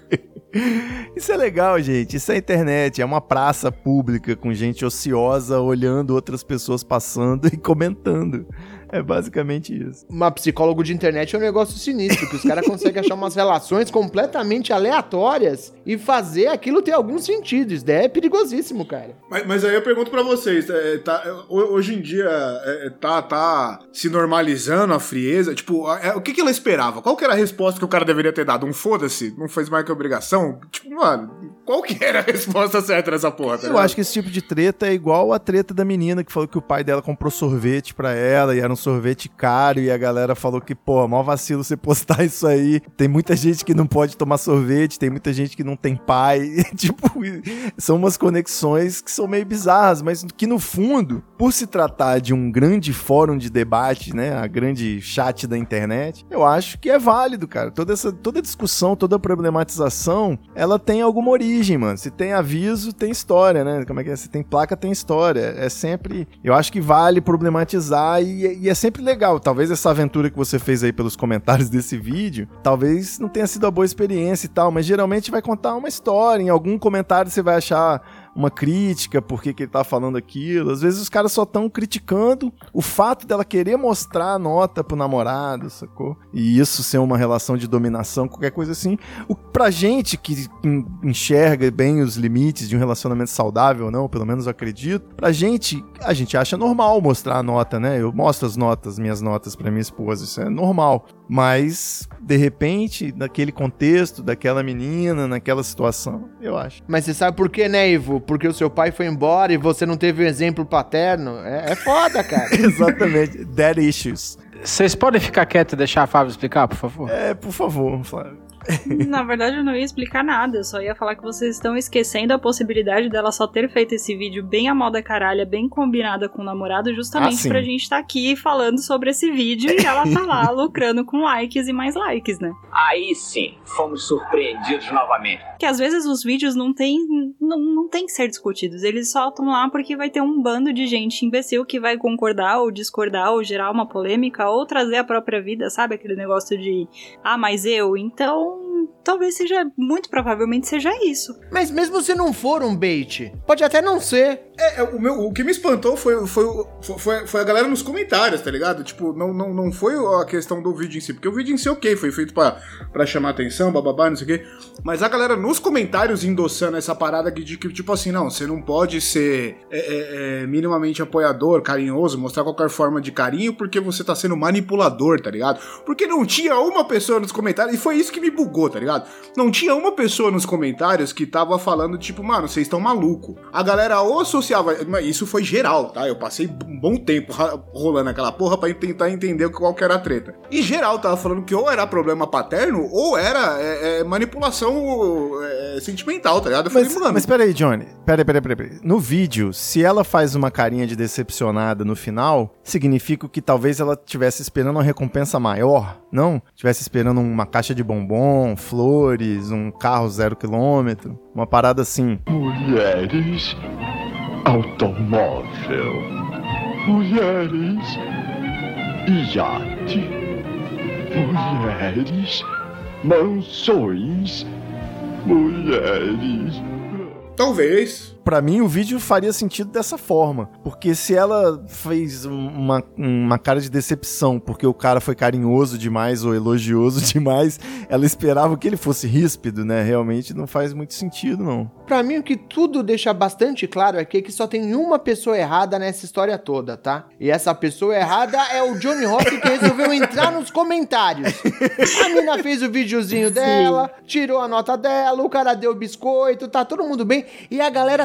Isso é legal, gente. Isso é internet. É uma praça pública com gente ociosa olhando outras pessoas passando e comentando. É basicamente isso. Uma psicólogo de internet é um negócio sinistro, que os caras conseguem achar umas relações completamente aleatórias e fazer aquilo ter algum sentido. Isso daí é perigosíssimo, cara. Mas, mas aí eu pergunto pra vocês, é, tá, hoje em dia é, tá, tá se normalizando a frieza? Tipo, é, o que, que ela esperava? Qual que era a resposta que o cara deveria ter dado? Um foda-se? Não fez mais que obrigação? Tipo, mano, qual que era a resposta certa nessa porra? Tá eu acho que esse tipo de treta é igual a treta da menina que falou que o pai dela comprou sorvete pra ela e era um sorvete caro e a galera falou que, pô, mó vacilo você postar isso aí. Tem muita gente que não pode tomar sorvete, tem muita gente que não tem pai. Tipo, são umas conexões que são meio bizarras, mas que no fundo, por se tratar de um grande fórum de debate, né, a grande chat da internet, eu acho que é válido, cara. Toda essa, toda discussão, toda problematização, ela tem alguma origem, mano. Se tem aviso, tem história, né? Como é que é? Se tem placa, tem história. É sempre... Eu acho que vale problematizar e, e é sempre legal. Talvez essa aventura que você fez aí pelos comentários desse vídeo, talvez não tenha sido uma boa experiência e tal, mas geralmente vai contar uma história. Em algum comentário você vai achar uma crítica, por que que ele tá falando aquilo. Às vezes os caras só estão criticando o fato dela querer mostrar a nota pro namorado, sacou? E isso ser uma relação de dominação, qualquer coisa assim. O, pra gente que enxerga bem os limites de um relacionamento saudável ou não, pelo menos eu acredito, pra gente, a gente acha normal mostrar a nota, né? Eu mostro as notas, minhas notas pra minha esposa, isso é normal. Mas, de repente, naquele contexto, daquela menina, naquela situação, eu acho. Mas você sabe por quê, né, Ivo? Porque o seu pai foi embora e você não teve um exemplo paterno? É, é foda, cara. Exatamente. Dead issues. Vocês podem ficar quietos e deixar a Fábio explicar, por favor? É, por favor, Flávio. Na verdade eu não ia explicar nada, eu só ia falar que vocês estão esquecendo a possibilidade dela só ter feito esse vídeo bem a moda caralha, bem combinada com o namorado, justamente ah, pra gente estar tá aqui falando sobre esse vídeo e ela tá lá lucrando com likes e mais likes, né? Aí sim, fomos surpreendidos novamente. Que às vezes os vídeos não tem, não, não tem que ser discutidos, eles só estão lá porque vai ter um bando de gente imbecil que vai concordar ou discordar ou gerar uma polêmica ou trazer a própria vida, sabe? Aquele negócio de, ah, mas eu, então... talvez seja, muito provavelmente seja isso. Mas mesmo se não for um bait, pode até não ser. É, é o, meu, o que me espantou foi, foi, foi, foi a galera nos comentários, tá ligado? Tipo, não, não, não foi a questão do vídeo em si, porque o vídeo em si, ok, foi feito pra, pra chamar atenção, bababá, não sei o quê, mas a galera nos comentários endossando essa parada de que, tipo assim, não, você não pode ser é, é, é, minimamente apoiador, carinhoso, mostrar qualquer forma de carinho, porque você tá sendo manipulador, tá ligado? Porque não tinha uma pessoa nos comentários, e foi isso que me bugou, tá ligado? Não tinha uma pessoa nos comentários que tava falando, tipo, mano, vocês estão maluco. A galera ou associava, isso foi geral, tá? Eu passei um bom tempo rolando aquela porra pra tentar entender qual que era a treta. E geral tava falando que ou era problema paterno, ou era é, é, manipulação é, sentimental, tá ligado? Eu falei, mas, mano... Mas peraí, Johnny, peraí, peraí, peraí, peraí. No vídeo, se ela faz uma carinha de decepcionada no final, significa que talvez ela estivesse esperando uma recompensa maior, não? Estivesse esperando uma caixa de bombom, flores, um carro zero quilômetro, uma parada assim. Mulheres, automóvel, mulheres, iate, mulheres, mansões, mulheres. Talvez. Pra mim, o vídeo faria sentido dessa forma. Porque se ela fez uma, uma cara de decepção porque o cara foi carinhoso demais ou elogioso demais, ela esperava que ele fosse ríspido, né? Realmente não faz muito sentido, não. Pra mim, o que tudo deixa bastante claro aqui é que só tem uma pessoa errada nessa história toda, tá? E essa pessoa errada é o Johnny Rock, que resolveu entrar nos comentários. A mina fez o videozinho dela, tirou a nota dela, o cara deu biscoito, tá todo mundo bem. E a galera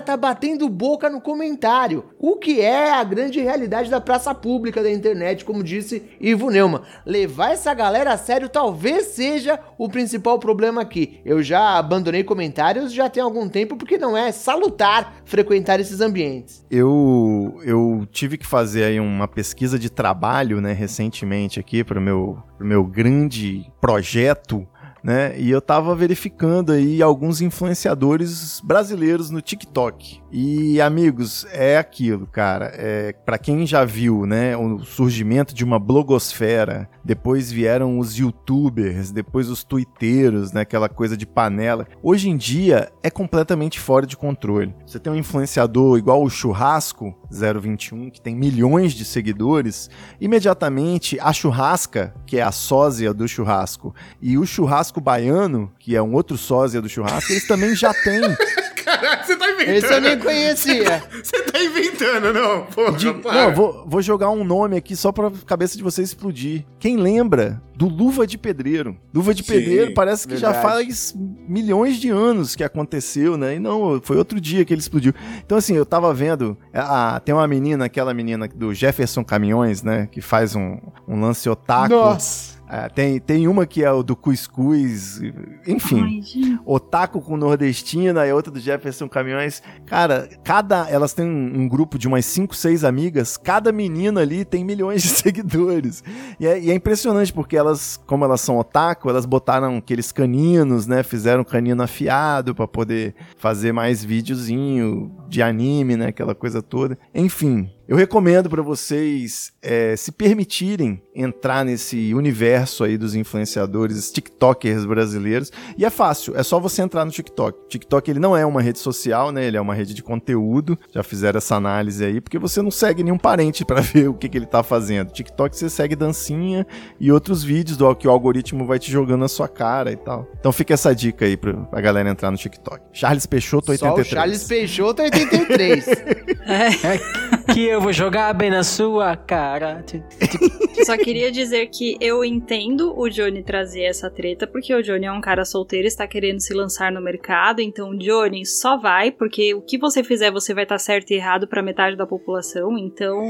tá batendo boca no comentário. O que é a grande realidade da praça pública da internet, como disse Ivo Neumann. Levar essa galera a sério talvez seja o principal problema aqui. Eu já abandonei comentários já tem algum tempo porque não é salutar frequentar esses ambientes. Eu, eu tive que fazer aí uma pesquisa de trabalho, né, recentemente aqui para o meu, pro meu grande projeto, né? E eu tava verificando aí alguns influenciadores brasileiros no TikTok. E, amigos, é aquilo, cara. É, pra quem já viu, né, o surgimento de uma blogosfera, depois vieram os youtubers, depois os twitteiros, né, aquela coisa de panela. Hoje em dia é completamente fora de controle. Você tem um influenciador igual o Churrasco zero vinte e um, que tem milhões de seguidores, imediatamente a Churrasca, que é a sósia do Churrasco, e o Churrasco Baiano, que é um outro sósia do Churrasco, eles também já têm. Caraca, você tá inventando. Esse eu nem conhecia. Você tá inventando, não? Porra, de, não, vou, vou jogar um nome aqui só pra cabeça de vocês explodir. Quem lembra do Luva de Pedreiro? Luva de Sim, Pedreiro parece que verdade. já faz milhões de anos que aconteceu, né? E não, foi outro dia que ele explodiu. Então, assim, eu tava vendo, a, tem uma menina, aquela menina do Jefferson Caminhões, né? Que faz um, um lance otaku. Nossa! É, tem, tem uma que é o do Cuscuz, enfim, Ai, otaku com nordestina e outra do Jefferson Caminhões. Cara, cada, elas têm um, um grupo de umas cinco, seis amigas, cada menina ali tem milhões de seguidores. E é, e é impressionante porque elas, como elas são otaku, elas botaram aqueles caninos, né, fizeram canino afiado pra poder fazer mais videozinho de anime, né, aquela coisa toda. Enfim, eu recomendo para vocês é, se permitirem entrar nesse universo aí dos influenciadores, tiktokers brasileiros. E é fácil, é só você entrar no TikTok. O TikTok, ele não é uma rede social, né? Ele é uma rede de conteúdo. Já fizeram essa análise aí, porque você não segue nenhum parente para ver o que, que ele tá fazendo. TikTok você segue dancinha e outros vídeos do que o algoritmo vai te jogando na sua cara e tal. Então fica essa dica aí pra, pra galera entrar no TikTok. Charles Peixoto, oitenta e três. Só o Charles Peixoto, oitenta e três. É, que eu vou jogar bem na sua cara. Só queria dizer que eu entendo o Johnny trazer essa treta, porque o Johnny é um cara solteiro e está querendo se lançar no mercado. Então, Johnny, só vai, porque o que você fizer, você vai estar certo e errado pra metade da população. Então,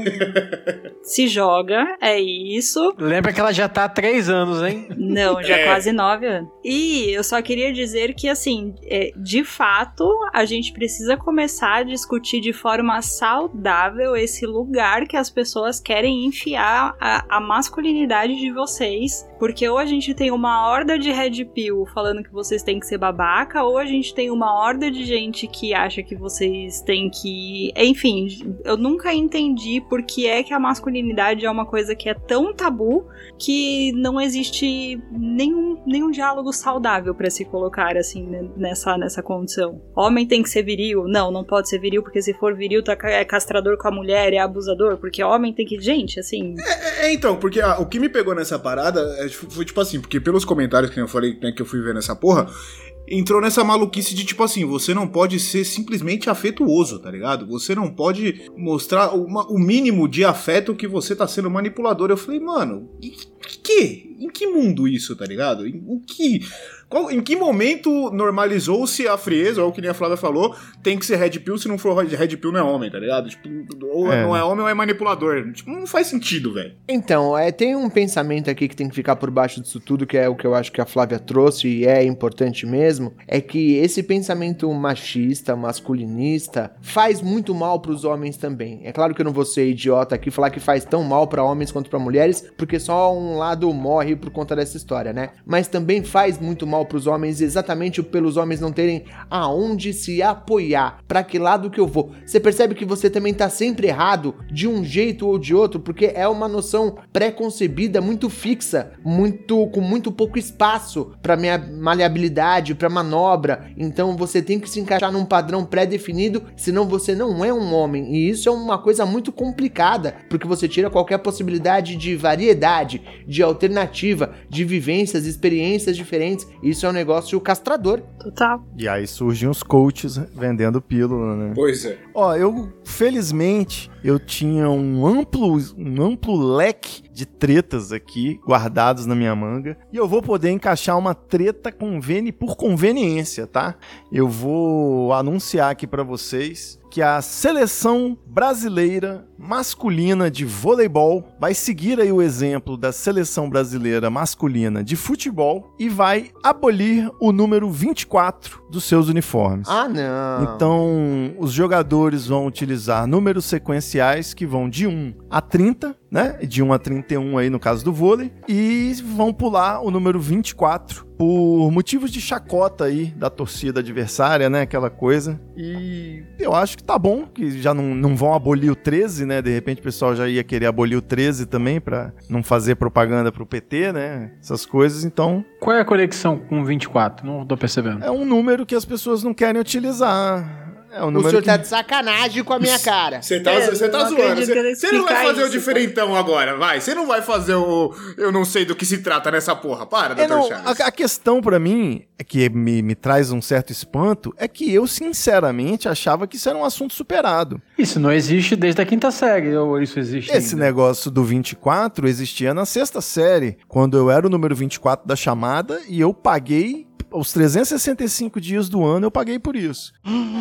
se joga, é isso. Lembra que ela já tá há três anos, hein? Não, já é. quase nove anos. E eu só queria dizer que, assim, é, de fato, a gente precisa começar a discutir de forma saudável esse lugar que as pessoas querem enfiar a, a masculinidade de vocês, porque ou a gente tem uma horda de red pill falando que vocês têm que ser babaca, ou a gente tem uma horda de gente que acha que vocês têm que... Enfim, eu nunca entendi por que é que a masculinidade é uma coisa que é tão tabu que não existe nenhum, nenhum diálogo saudável pra se colocar assim nessa, nessa condição. Homem tem que ser viril? Não, não pode ser viril, porque se for viril tá, é castrador com a mulher, é abusador, porque homem tem que... Gente, assim... É, é então, porque ah, o que me pegou nessa parada é, foi tipo assim, porque pelos comentários que eu falei, né, que eu fui ver nessa porra, entrou nessa maluquice de tipo assim, você não pode ser simplesmente afetuoso, tá ligado? Você não pode mostrar uma, o mínimo de afeto que você tá sendo manipulador. Eu falei, mano, em que? Em que mundo isso, tá ligado? Em, o que... Qual, em que momento normalizou-se a frieza, ou que nem a Flávia falou, tem que ser red pill, se não for red pill não é homem, tá ligado? Tipo, ou é. não é homem ou é manipulador. Tipo, não faz sentido, velho. Então, é, tem um pensamento aqui que tem que ficar por baixo disso tudo, que é o que eu acho que a Flávia trouxe e é importante mesmo, é que esse pensamento machista, masculinista, faz muito mal pros homens também. É claro que eu não vou ser idiota aqui falar que faz tão mal pra homens quanto pra mulheres, porque só um lado morre por conta dessa história, né? Mas também faz muito mal para os homens, exatamente pelos homens não terem aonde se apoiar, para que lado que eu vou. Você percebe que você também tá sempre errado de um jeito ou de outro, porque é uma noção pré-concebida muito fixa, muito com muito pouco espaço para minha maleabilidade, para manobra. Então você tem que se encaixar num padrão pré-definido, senão você não é um homem. E isso é uma coisa muito complicada, porque você tira qualquer possibilidade de variedade, de alternativa, de vivências, experiências diferentes. Isso é um negócio castrador. Total. E aí surgem os coaches vendendo pílula, né? Pois é. Ó, eu, felizmente, eu tinha um amplo, um amplo leque de tretas aqui, guardados na minha manga. E eu vou poder encaixar uma treta conveni- por conveniência, tá? Eu vou anunciar aqui pra vocês que a seleção brasileira masculina de voleibol vai seguir aí o exemplo da seleção brasileira masculina de futebol e vai abolir o número vinte e quatro dos seus uniformes. Ah, não! Então, os jogadores vão utilizar números sequenciais que vão de um a trinta, né? De um a trinta e um aí no caso do vôlei, e vão pular o número vinte e quatro por motivos de chacota aí da torcida adversária, né? Aquela coisa. E eu acho que tá bom, que já não, não vão abolir o treze, né? De repente o pessoal já ia querer abolir o treze também pra não fazer propaganda pro P T, né? Essas coisas, então... Qual é a conexão com vinte e quatro? Não tô percebendo. É um número que as pessoas não querem utilizar. É um O número senhor que... tá de sacanagem com a minha cara. Você tá, É, você tá não zoando. acredito Você que ele você não vai explicar fazer o isso, diferentão agora, vai. Você não vai fazer o... Eu não sei do que se trata nessa porra. Para, É, doutor não, Charles. a, a questão pra mim, é que me, me traz um certo espanto, é que eu sinceramente achava que isso era um assunto superado. Isso não existe desde a quinta série, ou isso existe Esse ainda? negócio do vinte e quatro existia na sexta série, quando eu era o número vinte e quatro da chamada e eu paguei os trezentos e sessenta e cinco dias do ano, eu paguei por isso.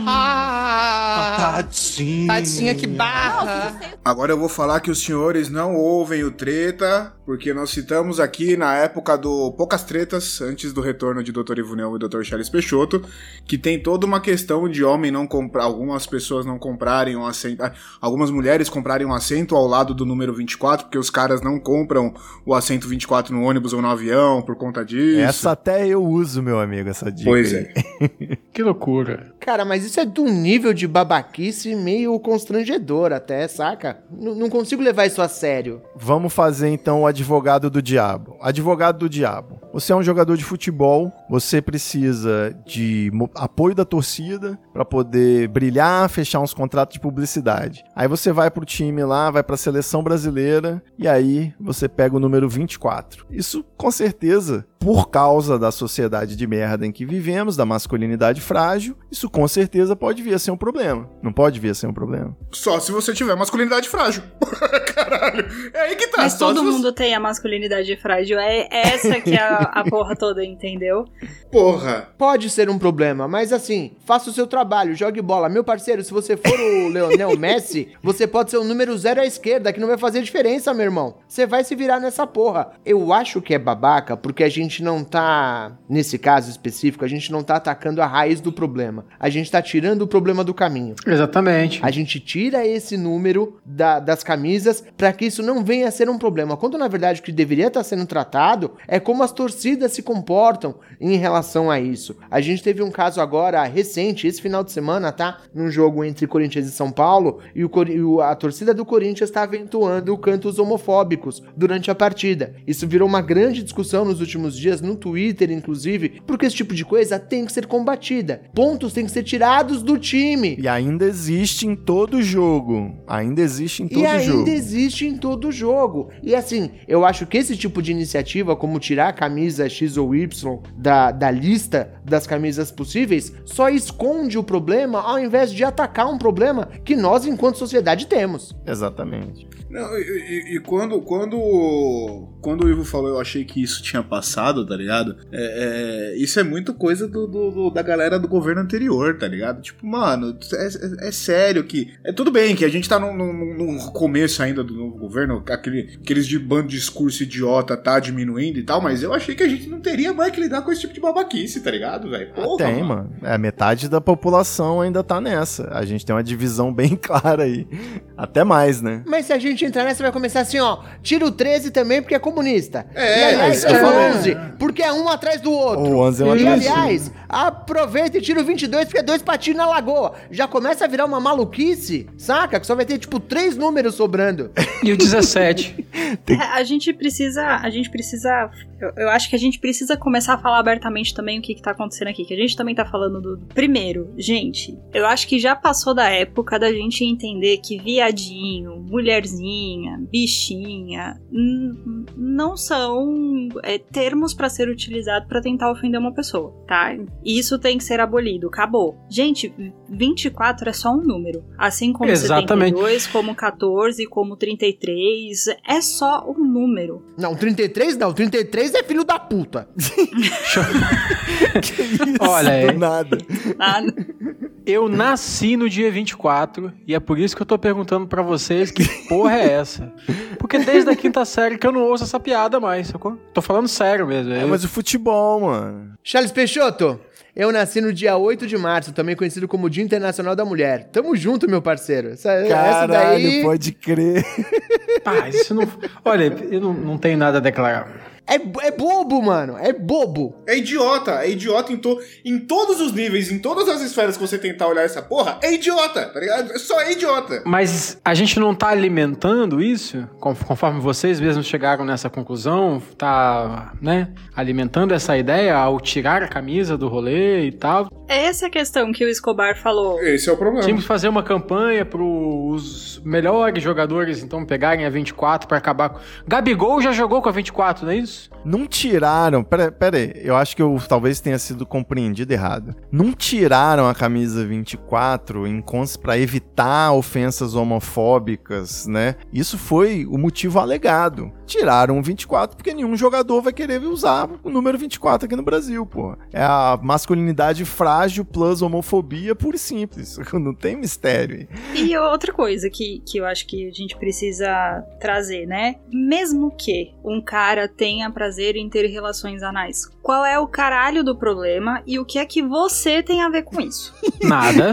Ah, Tadinho. tadinha que barra. Agora eu vou falar que os senhores não ouvem o treta, porque nós citamos aqui na época do Poucas Tretas, antes do retorno de doutor Ivo Neumann e doutor Charles Peixoto, que tem toda uma questão de homem não comprar, algumas pessoas não comprarem um assento, algumas mulheres comprarem um assento ao lado do número vinte e quatro, porque os caras não compram o assento vinte e quatro no ônibus ou no avião por conta disso. Essa até eu uso, meu amigo, essa dica. Pois aí. é. Que loucura. Cara, mas isso é de um nível de babaquice meio constrangedor até, saca? N- não consigo levar isso a sério. Vamos fazer então o advogado do diabo. Advogado do diabo. Você é um jogador de futebol, você precisa de mo- apoio da torcida para poder brilhar, fechar uns contratos de publicidade. Aí você vai pro time lá, vai pra seleção brasileira e aí você pega o número vinte e quatro. Isso com certeza, por causa da sociedade de merda em que vivemos, da masculinidade frágil, isso com certeza pode vir a ser um problema. Não pode vir a ser um problema. Só se você tiver masculinidade frágil. Caralho. É aí que tá. Mas só todo se você- mundo tem a masculinidade frágil. É essa que é a, a porra toda, entendeu? Porra. Pode ser um problema, mas assim, faça o seu trabalho, jogue bola. Meu parceiro, se você for o Leonel Messi, você pode ser o número zero à esquerda, que não vai fazer diferença, meu irmão. Você vai se virar nessa porra. Eu acho que é babaca, porque a gente não tá, nesse caso específico, a gente não tá atacando a raiz do problema. A gente tá tirando o problema do caminho. Exatamente. A gente tira esse número da- das camisas pra que isso não venha a ser um problema. Quando, na verdade, o que deveria estar sendo tratado é como as torcidas se comportam em relação a isso. A gente teve um caso agora recente, esse final de semana, tá? Num jogo entre Corinthians e São Paulo, e, o, Cori- e o- a torcida do Corinthians estava entoando cantos homofóbicos durante a partida. Isso virou uma grande discussão nos últimos dias, no Twitter, inclusive, porque esse tipo de coisa tem que ser combatida. Pontos têm que ser tirados do time. E ainda existe em todo jogo. Ainda existe em todo E ainda jogo. existe em todo jogo. E assim, eu acho que esse tipo de iniciativa, como tirar a camisa X ou Y da, da lista das camisas possíveis, só esconde o problema ao invés de atacar um problema que nós, enquanto sociedade, temos. Exatamente. Não, e, e- e quando, quando, quando o Ivo falou, eu achei que isso tinha passado, tá ligado? É, é, isso é muito coisa do, do- do- da galera do governo anterior, tá ligado? Tipo, mano, é, é- é sério que... É tudo bem que a gente tá no, no- no começo ainda do novo governo, aquele, aqueles de bando de discurso idiota tá diminuindo e tal, mas eu achei que a gente não teria mais que lidar com esse tipo de babaquice, tá ligado, velho? Porra, Tem, mano. É, metade da população ainda tá nessa. A gente tem uma divisão bem clara aí. Até mais, né? Mas se a gente entrar nessa, vai começar assim, ó. Tira o treze também porque é comunista. É, e aliás, é, tira o é. onze, porque é um atrás do outro. O onze é um e atrás do aliás, aproveita e tira o vinte e dois porque é dois patinhos na lagoa. Já começa a virar uma maluquice, saca? Que só vai ter, tipo, três números sobrando. E o dezessete? É, a gente precisa, a gente precisa, eu, eu acho que a gente precisa começar a falar abertamente também o que que tá acontecendo aqui, que a gente também tá falando do... Primeiro, gente, eu acho que já passou da época da gente entender que viadinho, mulherzinha, bichinha, n- não são é, termos pra ser utilizados pra tentar ofender uma pessoa, tá? isso tem que ser abolido, acabou. Gente, vinte e quatro é só um número. Assim como Exatamente. setenta e dois, como catorze, como trinta e três, é só um número. Não, trinta e três não, trinta e três é filho da puta. Que isso, Olha, do nada. Nada. Eu nasci no dia vinte e quatro e é por isso que eu tô perguntando pra vocês que porra é essa. Porque desde a quinta série que eu não ouço essa piada mais, sacou? Tô falando sério mesmo. É, eu... mas o futebol, mano. Charles Peixoto, eu nasci no dia oito de março, também conhecido como Dia Internacional da Mulher. Tamo junto, meu parceiro. Essa, Caralho, essa daí... pode crer. Ah, isso não... Olha, eu não, não tenho nada a declarar. É, é bobo, mano. É bobo. É idiota. É idiota em, to, em todos os níveis, em todas as esferas que você tentar olhar essa porra, é idiota, tá ligado? É só idiota. Mas a gente não tá alimentando isso? Conforme vocês mesmos chegaram nessa conclusão, tá, né, alimentando essa ideia ao tirar a camisa do rolê e tal. Essa é a questão que o Escobar falou. Esse é o problema. Tínhamos que fazer uma campanha pros melhores jogadores, então, pegarem a vinte e quatro pra acabar com... Gabigol já jogou com a vinte e quatro, não é isso? Não tiraram, pera, pera aí, eu acho que eu talvez tenha sido compreendido errado. Não tiraram a camisa vinte e quatro em cons para evitar ofensas homofóbicas, né? Isso foi o motivo alegado. Tiraram o vinte e quatro porque nenhum jogador vai querer usar o número vinte e quatro aqui no Brasil, pô. É a masculinidade frágil plus homofobia pura e simples. Não tem mistério. E outra coisa que, que eu acho que a gente precisa trazer, né? Mesmo que um cara tenha prazer em ter relações anais, qual é o caralho do problema e o que é que você tem a ver com isso? Nada.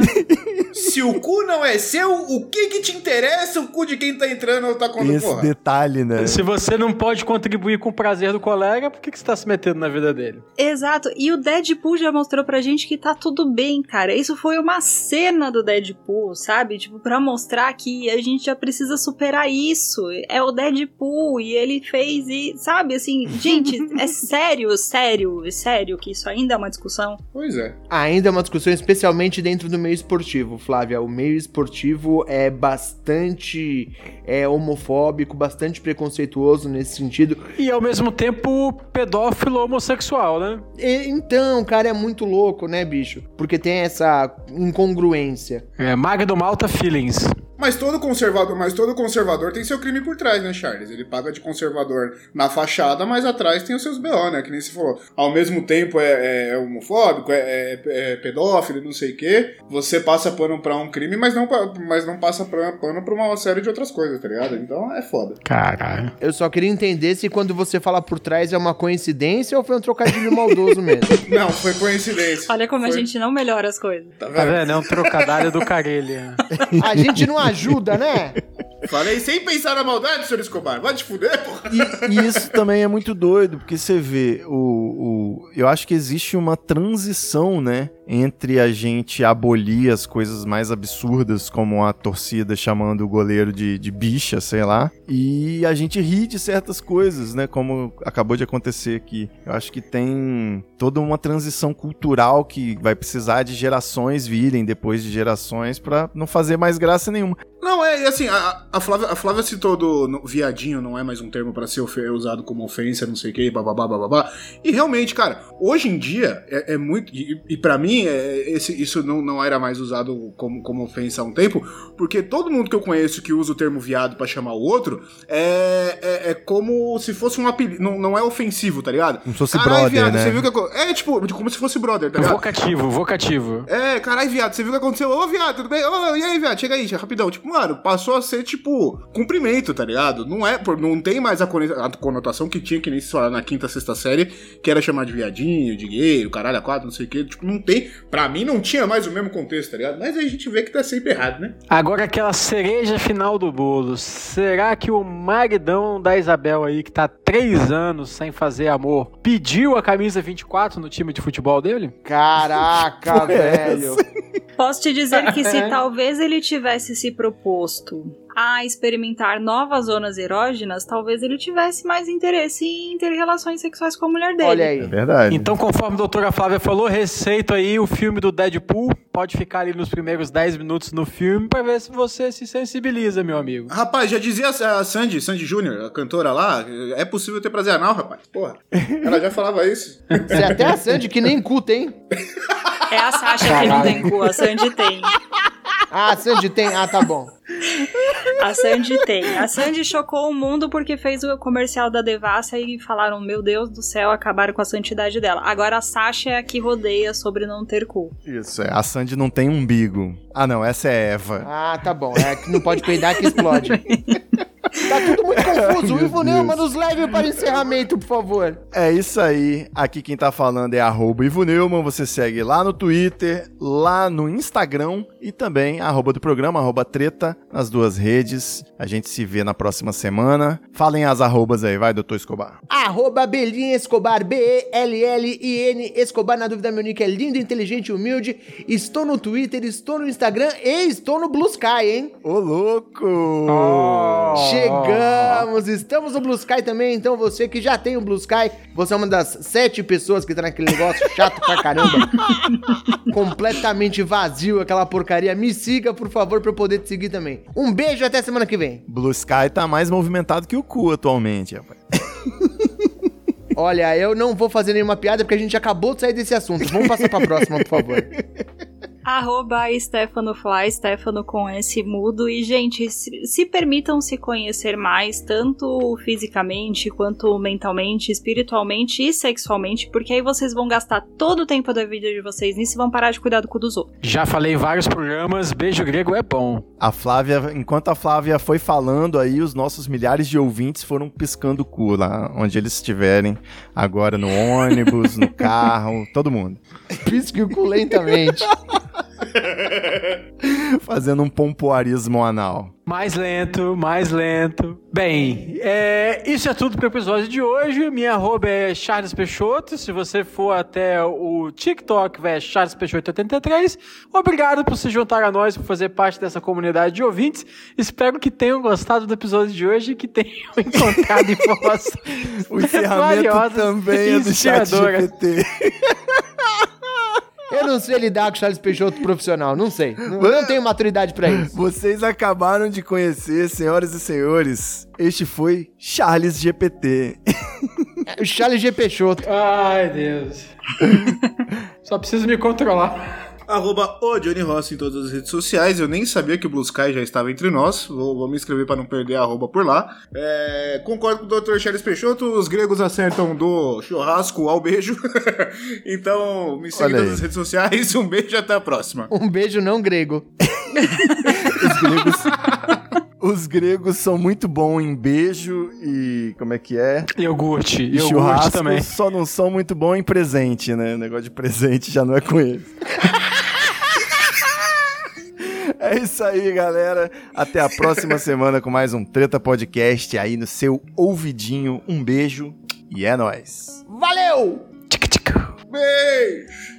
Se o cu não é seu, o que que te interessa o cu de quem tá entrando ou tá quando Esse porra? detalhe, né? Se você não pode contribuir com o prazer do colega, por que, que você tá se metendo na vida dele? Exato, e o Deadpool já mostrou pra gente que tá tudo bem, cara. Isso foi uma cena do Deadpool, sabe? Tipo, pra mostrar que a gente já precisa superar isso. É o Deadpool e ele fez e, sabe, assim, gente, é sério, sério, sério que isso ainda é uma discussão? Pois é. Ainda é uma discussão, especialmente dentro do meio esportivo, Flávia. O meio esportivo é bastante é, homofóbico, bastante preconceituoso nesse sentido. E ao mesmo tempo pedófilo homossexual, né? E, então, cara, é muito louco, né, bicho? Porque tem essa incongruência. É, Magno Malta Feelings. Mas todo conservador, mas todo conservador tem seu crime por trás, né, Charles? Ele paga de conservador na fachada, mas atrás tem os seus B O, né? Que nem se falou. Ao mesmo tempo é, é, é homofóbico, é, é, é pedófilo, não sei o quê. Você passa pano pra um crime, mas não, mas não passa pano pra uma série de outras coisas, tá ligado? Então é foda. Caralho. Eu só queria entender se quando você fala por trás é uma coincidência ou foi um trocadilho maldoso mesmo. Não, foi coincidência. Olha como foi... a gente não melhora as coisas. Tá vendo? Tá vendo? É um trocadilho do Carelha. A gente não ajuda, né? Falei sem pensar na maldade, senhor Escobar. Vai te fuder, porra. E, e isso também é muito doido, porque você vê, o, o, eu acho que existe uma transição, né, entre a gente abolir as coisas mais absurdas, como a torcida chamando o goleiro de, de bicha, sei lá, e a gente ri de certas coisas, né, como acabou de acontecer aqui. Eu acho que tem toda uma transição cultural que vai precisar de gerações virem depois de gerações pra não fazer mais graça nenhuma. Não, é assim, a, a, Flávia, a Flávia citou do no, viadinho, não é mais um termo pra ser ofe- usado como ofensa, não sei o que, bababá, bababá. E realmente, cara, hoje em dia é, é muito, e, e pra mim é, esse, isso não, não era mais usado como, como ofensa há um tempo, porque todo mundo que eu conheço que usa o termo viado pra chamar o outro é, é, é como se fosse um apelido, não, não é ofensivo, tá ligado? Como se fosse carai, brother, viado, né? Você viu que eu, é tipo, como se fosse brother, tá ligado? Vocativo, vocativo. É, carai, viado, você viu o que aconteceu? Ô, viado, tudo bem? Ô, e aí, viado, chega aí, rapidão. Tipo, mano, passou a ser, tipo, cumprimento, tá ligado? Não é, não tem mais a conotação que tinha, que nem se falar na quinta, sexta série, que era chamar de viadinho, de gay, o caralho, a quatro, não sei o que. Tipo, não tem, pra mim não tinha mais o mesmo contexto, tá ligado? Mas aí a gente vê que tá sempre errado, né? Agora aquela cereja final do bolo. Será que o maridão da Isabel aí, que tá três anos sem fazer amor, pediu a camisa vinte e quatro no time de futebol dele? Caraca, velho. Posso te dizer que se talvez ele tivesse se proposto a experimentar novas zonas erógenas, talvez ele tivesse mais interesse em ter relações sexuais com a mulher dele. Olha aí. É verdade. Então, conforme a doutora Flávia falou, receita aí o filme do Deadpool. Pode ficar ali nos primeiros dez minutos no filme pra ver se você se sensibiliza, meu amigo. Rapaz, já dizia a Sandy, Sandy Júnior, a cantora lá, é possível ter prazer anal, rapaz. Porra, ela já falava isso. Você é até a Sandy que nem cu tem. É a Sasha que não tem cu, a Sandy tem. Ah, a Sandy tem? Ah, tá bom. A Sandy tem. A Sandy chocou o mundo porque fez o comercial da Devassa e falaram, meu Deus do céu, acabaram com a santidade dela. Agora a Sasha é a que rodeia sobre não ter cu. Isso, é. A Sandy não tem umbigo. Ah, não, essa é Eva. Ah, tá bom. É que não pode peidar que explode. Tá tudo muito confuso. O Ivo Neumann, nos leve para o encerramento, por favor. É isso aí. Aqui quem tá falando é arroba Ivo Neumann. Você segue lá no Twitter, lá no Instagram e também arroba do programa, arroba treta, nas duas redes. A gente se vê na próxima semana. Falem as arrobas aí, vai, doutor Escobar. Arroba Belinha Escobar, B E L L I N Escobar. Na dúvida, meu nick é lindo, inteligente e humilde. Estou no Twitter, estou no Instagram e estou no Blue Sky, hein? Ô, louco! Oh. Chegamos! Estamos no Blue Sky também, então você que já tem o Blue Sky, você é uma das sete pessoas que tá naquele negócio chato pra caramba. Completamente vazio, aquela porcaria. Me siga, por favor, pra eu poder te seguir também. Um beijo e até semana que vem. Blue Sky tá mais movimentado que o cu atualmente, rapaz. Olha, eu não vou fazer nenhuma piada porque a gente acabou de sair desse assunto. Vamos passar pra próxima, por favor. Arroba StefanoFly, Stefano com S mudo. E, gente, se, se permitam se conhecer mais, tanto fisicamente, quanto mentalmente, espiritualmente e sexualmente, porque aí vocês vão gastar todo o tempo da vida de vocês nisso e vão parar de cuidar do cu dos outros. Já falei em vários programas, beijo grego é bom. A Flávia, enquanto a Flávia foi falando aí, os nossos milhares de ouvintes foram piscando o cu lá, onde eles estiverem, agora no ônibus, no carro, todo mundo. Pisque o cu lentamente. Fazendo um pompoarismo anal. Mais lento, mais lento. Bem, é, isso é tudo pro episódio de hoje. Minha arroba é Charles Peixoto. Se você for até o TikTok, vai Charles Peixoto oitenta e três. Obrigado por se juntar a nós, por fazer parte dessa comunidade de ouvintes. Espero que tenham gostado do episódio de hoje e que tenham encontrado informações o encerramento também é do Chat G P T. Eu não sei lidar com o Charles Peixoto profissional, não sei. Não, não tenho maturidade pra isso. Vocês acabaram de conhecer, senhoras e senhores, este foi Charles G P T. O Charles G. Peixoto. Ai, Deus. Só preciso me controlar. Arroba o Johnny Rossi em todas as redes sociais. Eu nem sabia que o Blue Sky já estava entre nós. Vou, vou me inscrever para não perder a arroba por lá. É, concordo com o doutor Charles Peixoto. Os gregos acertam do churrasco ao beijo. Então, me siga em todas as redes sociais. Um beijo e até a próxima. Um beijo não grego. Os gregos... Os gregos são muito bons em beijo e... como é que é? Iogurte. E iogurte churrasco também. Só não são muito bons em presente, né? O negócio de presente já não é com eles. É isso aí, galera. Até a próxima semana com mais um Treta Podcast aí no seu ouvidinho. Um beijo e é nóis. Valeu! Tchica, tchica. Beijo!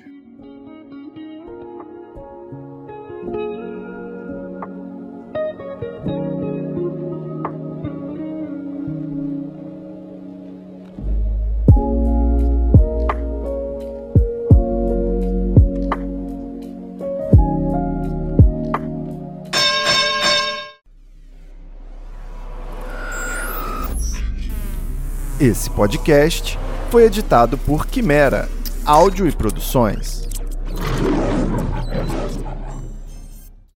Esse podcast foi editado por Quimera, Áudio e Produções.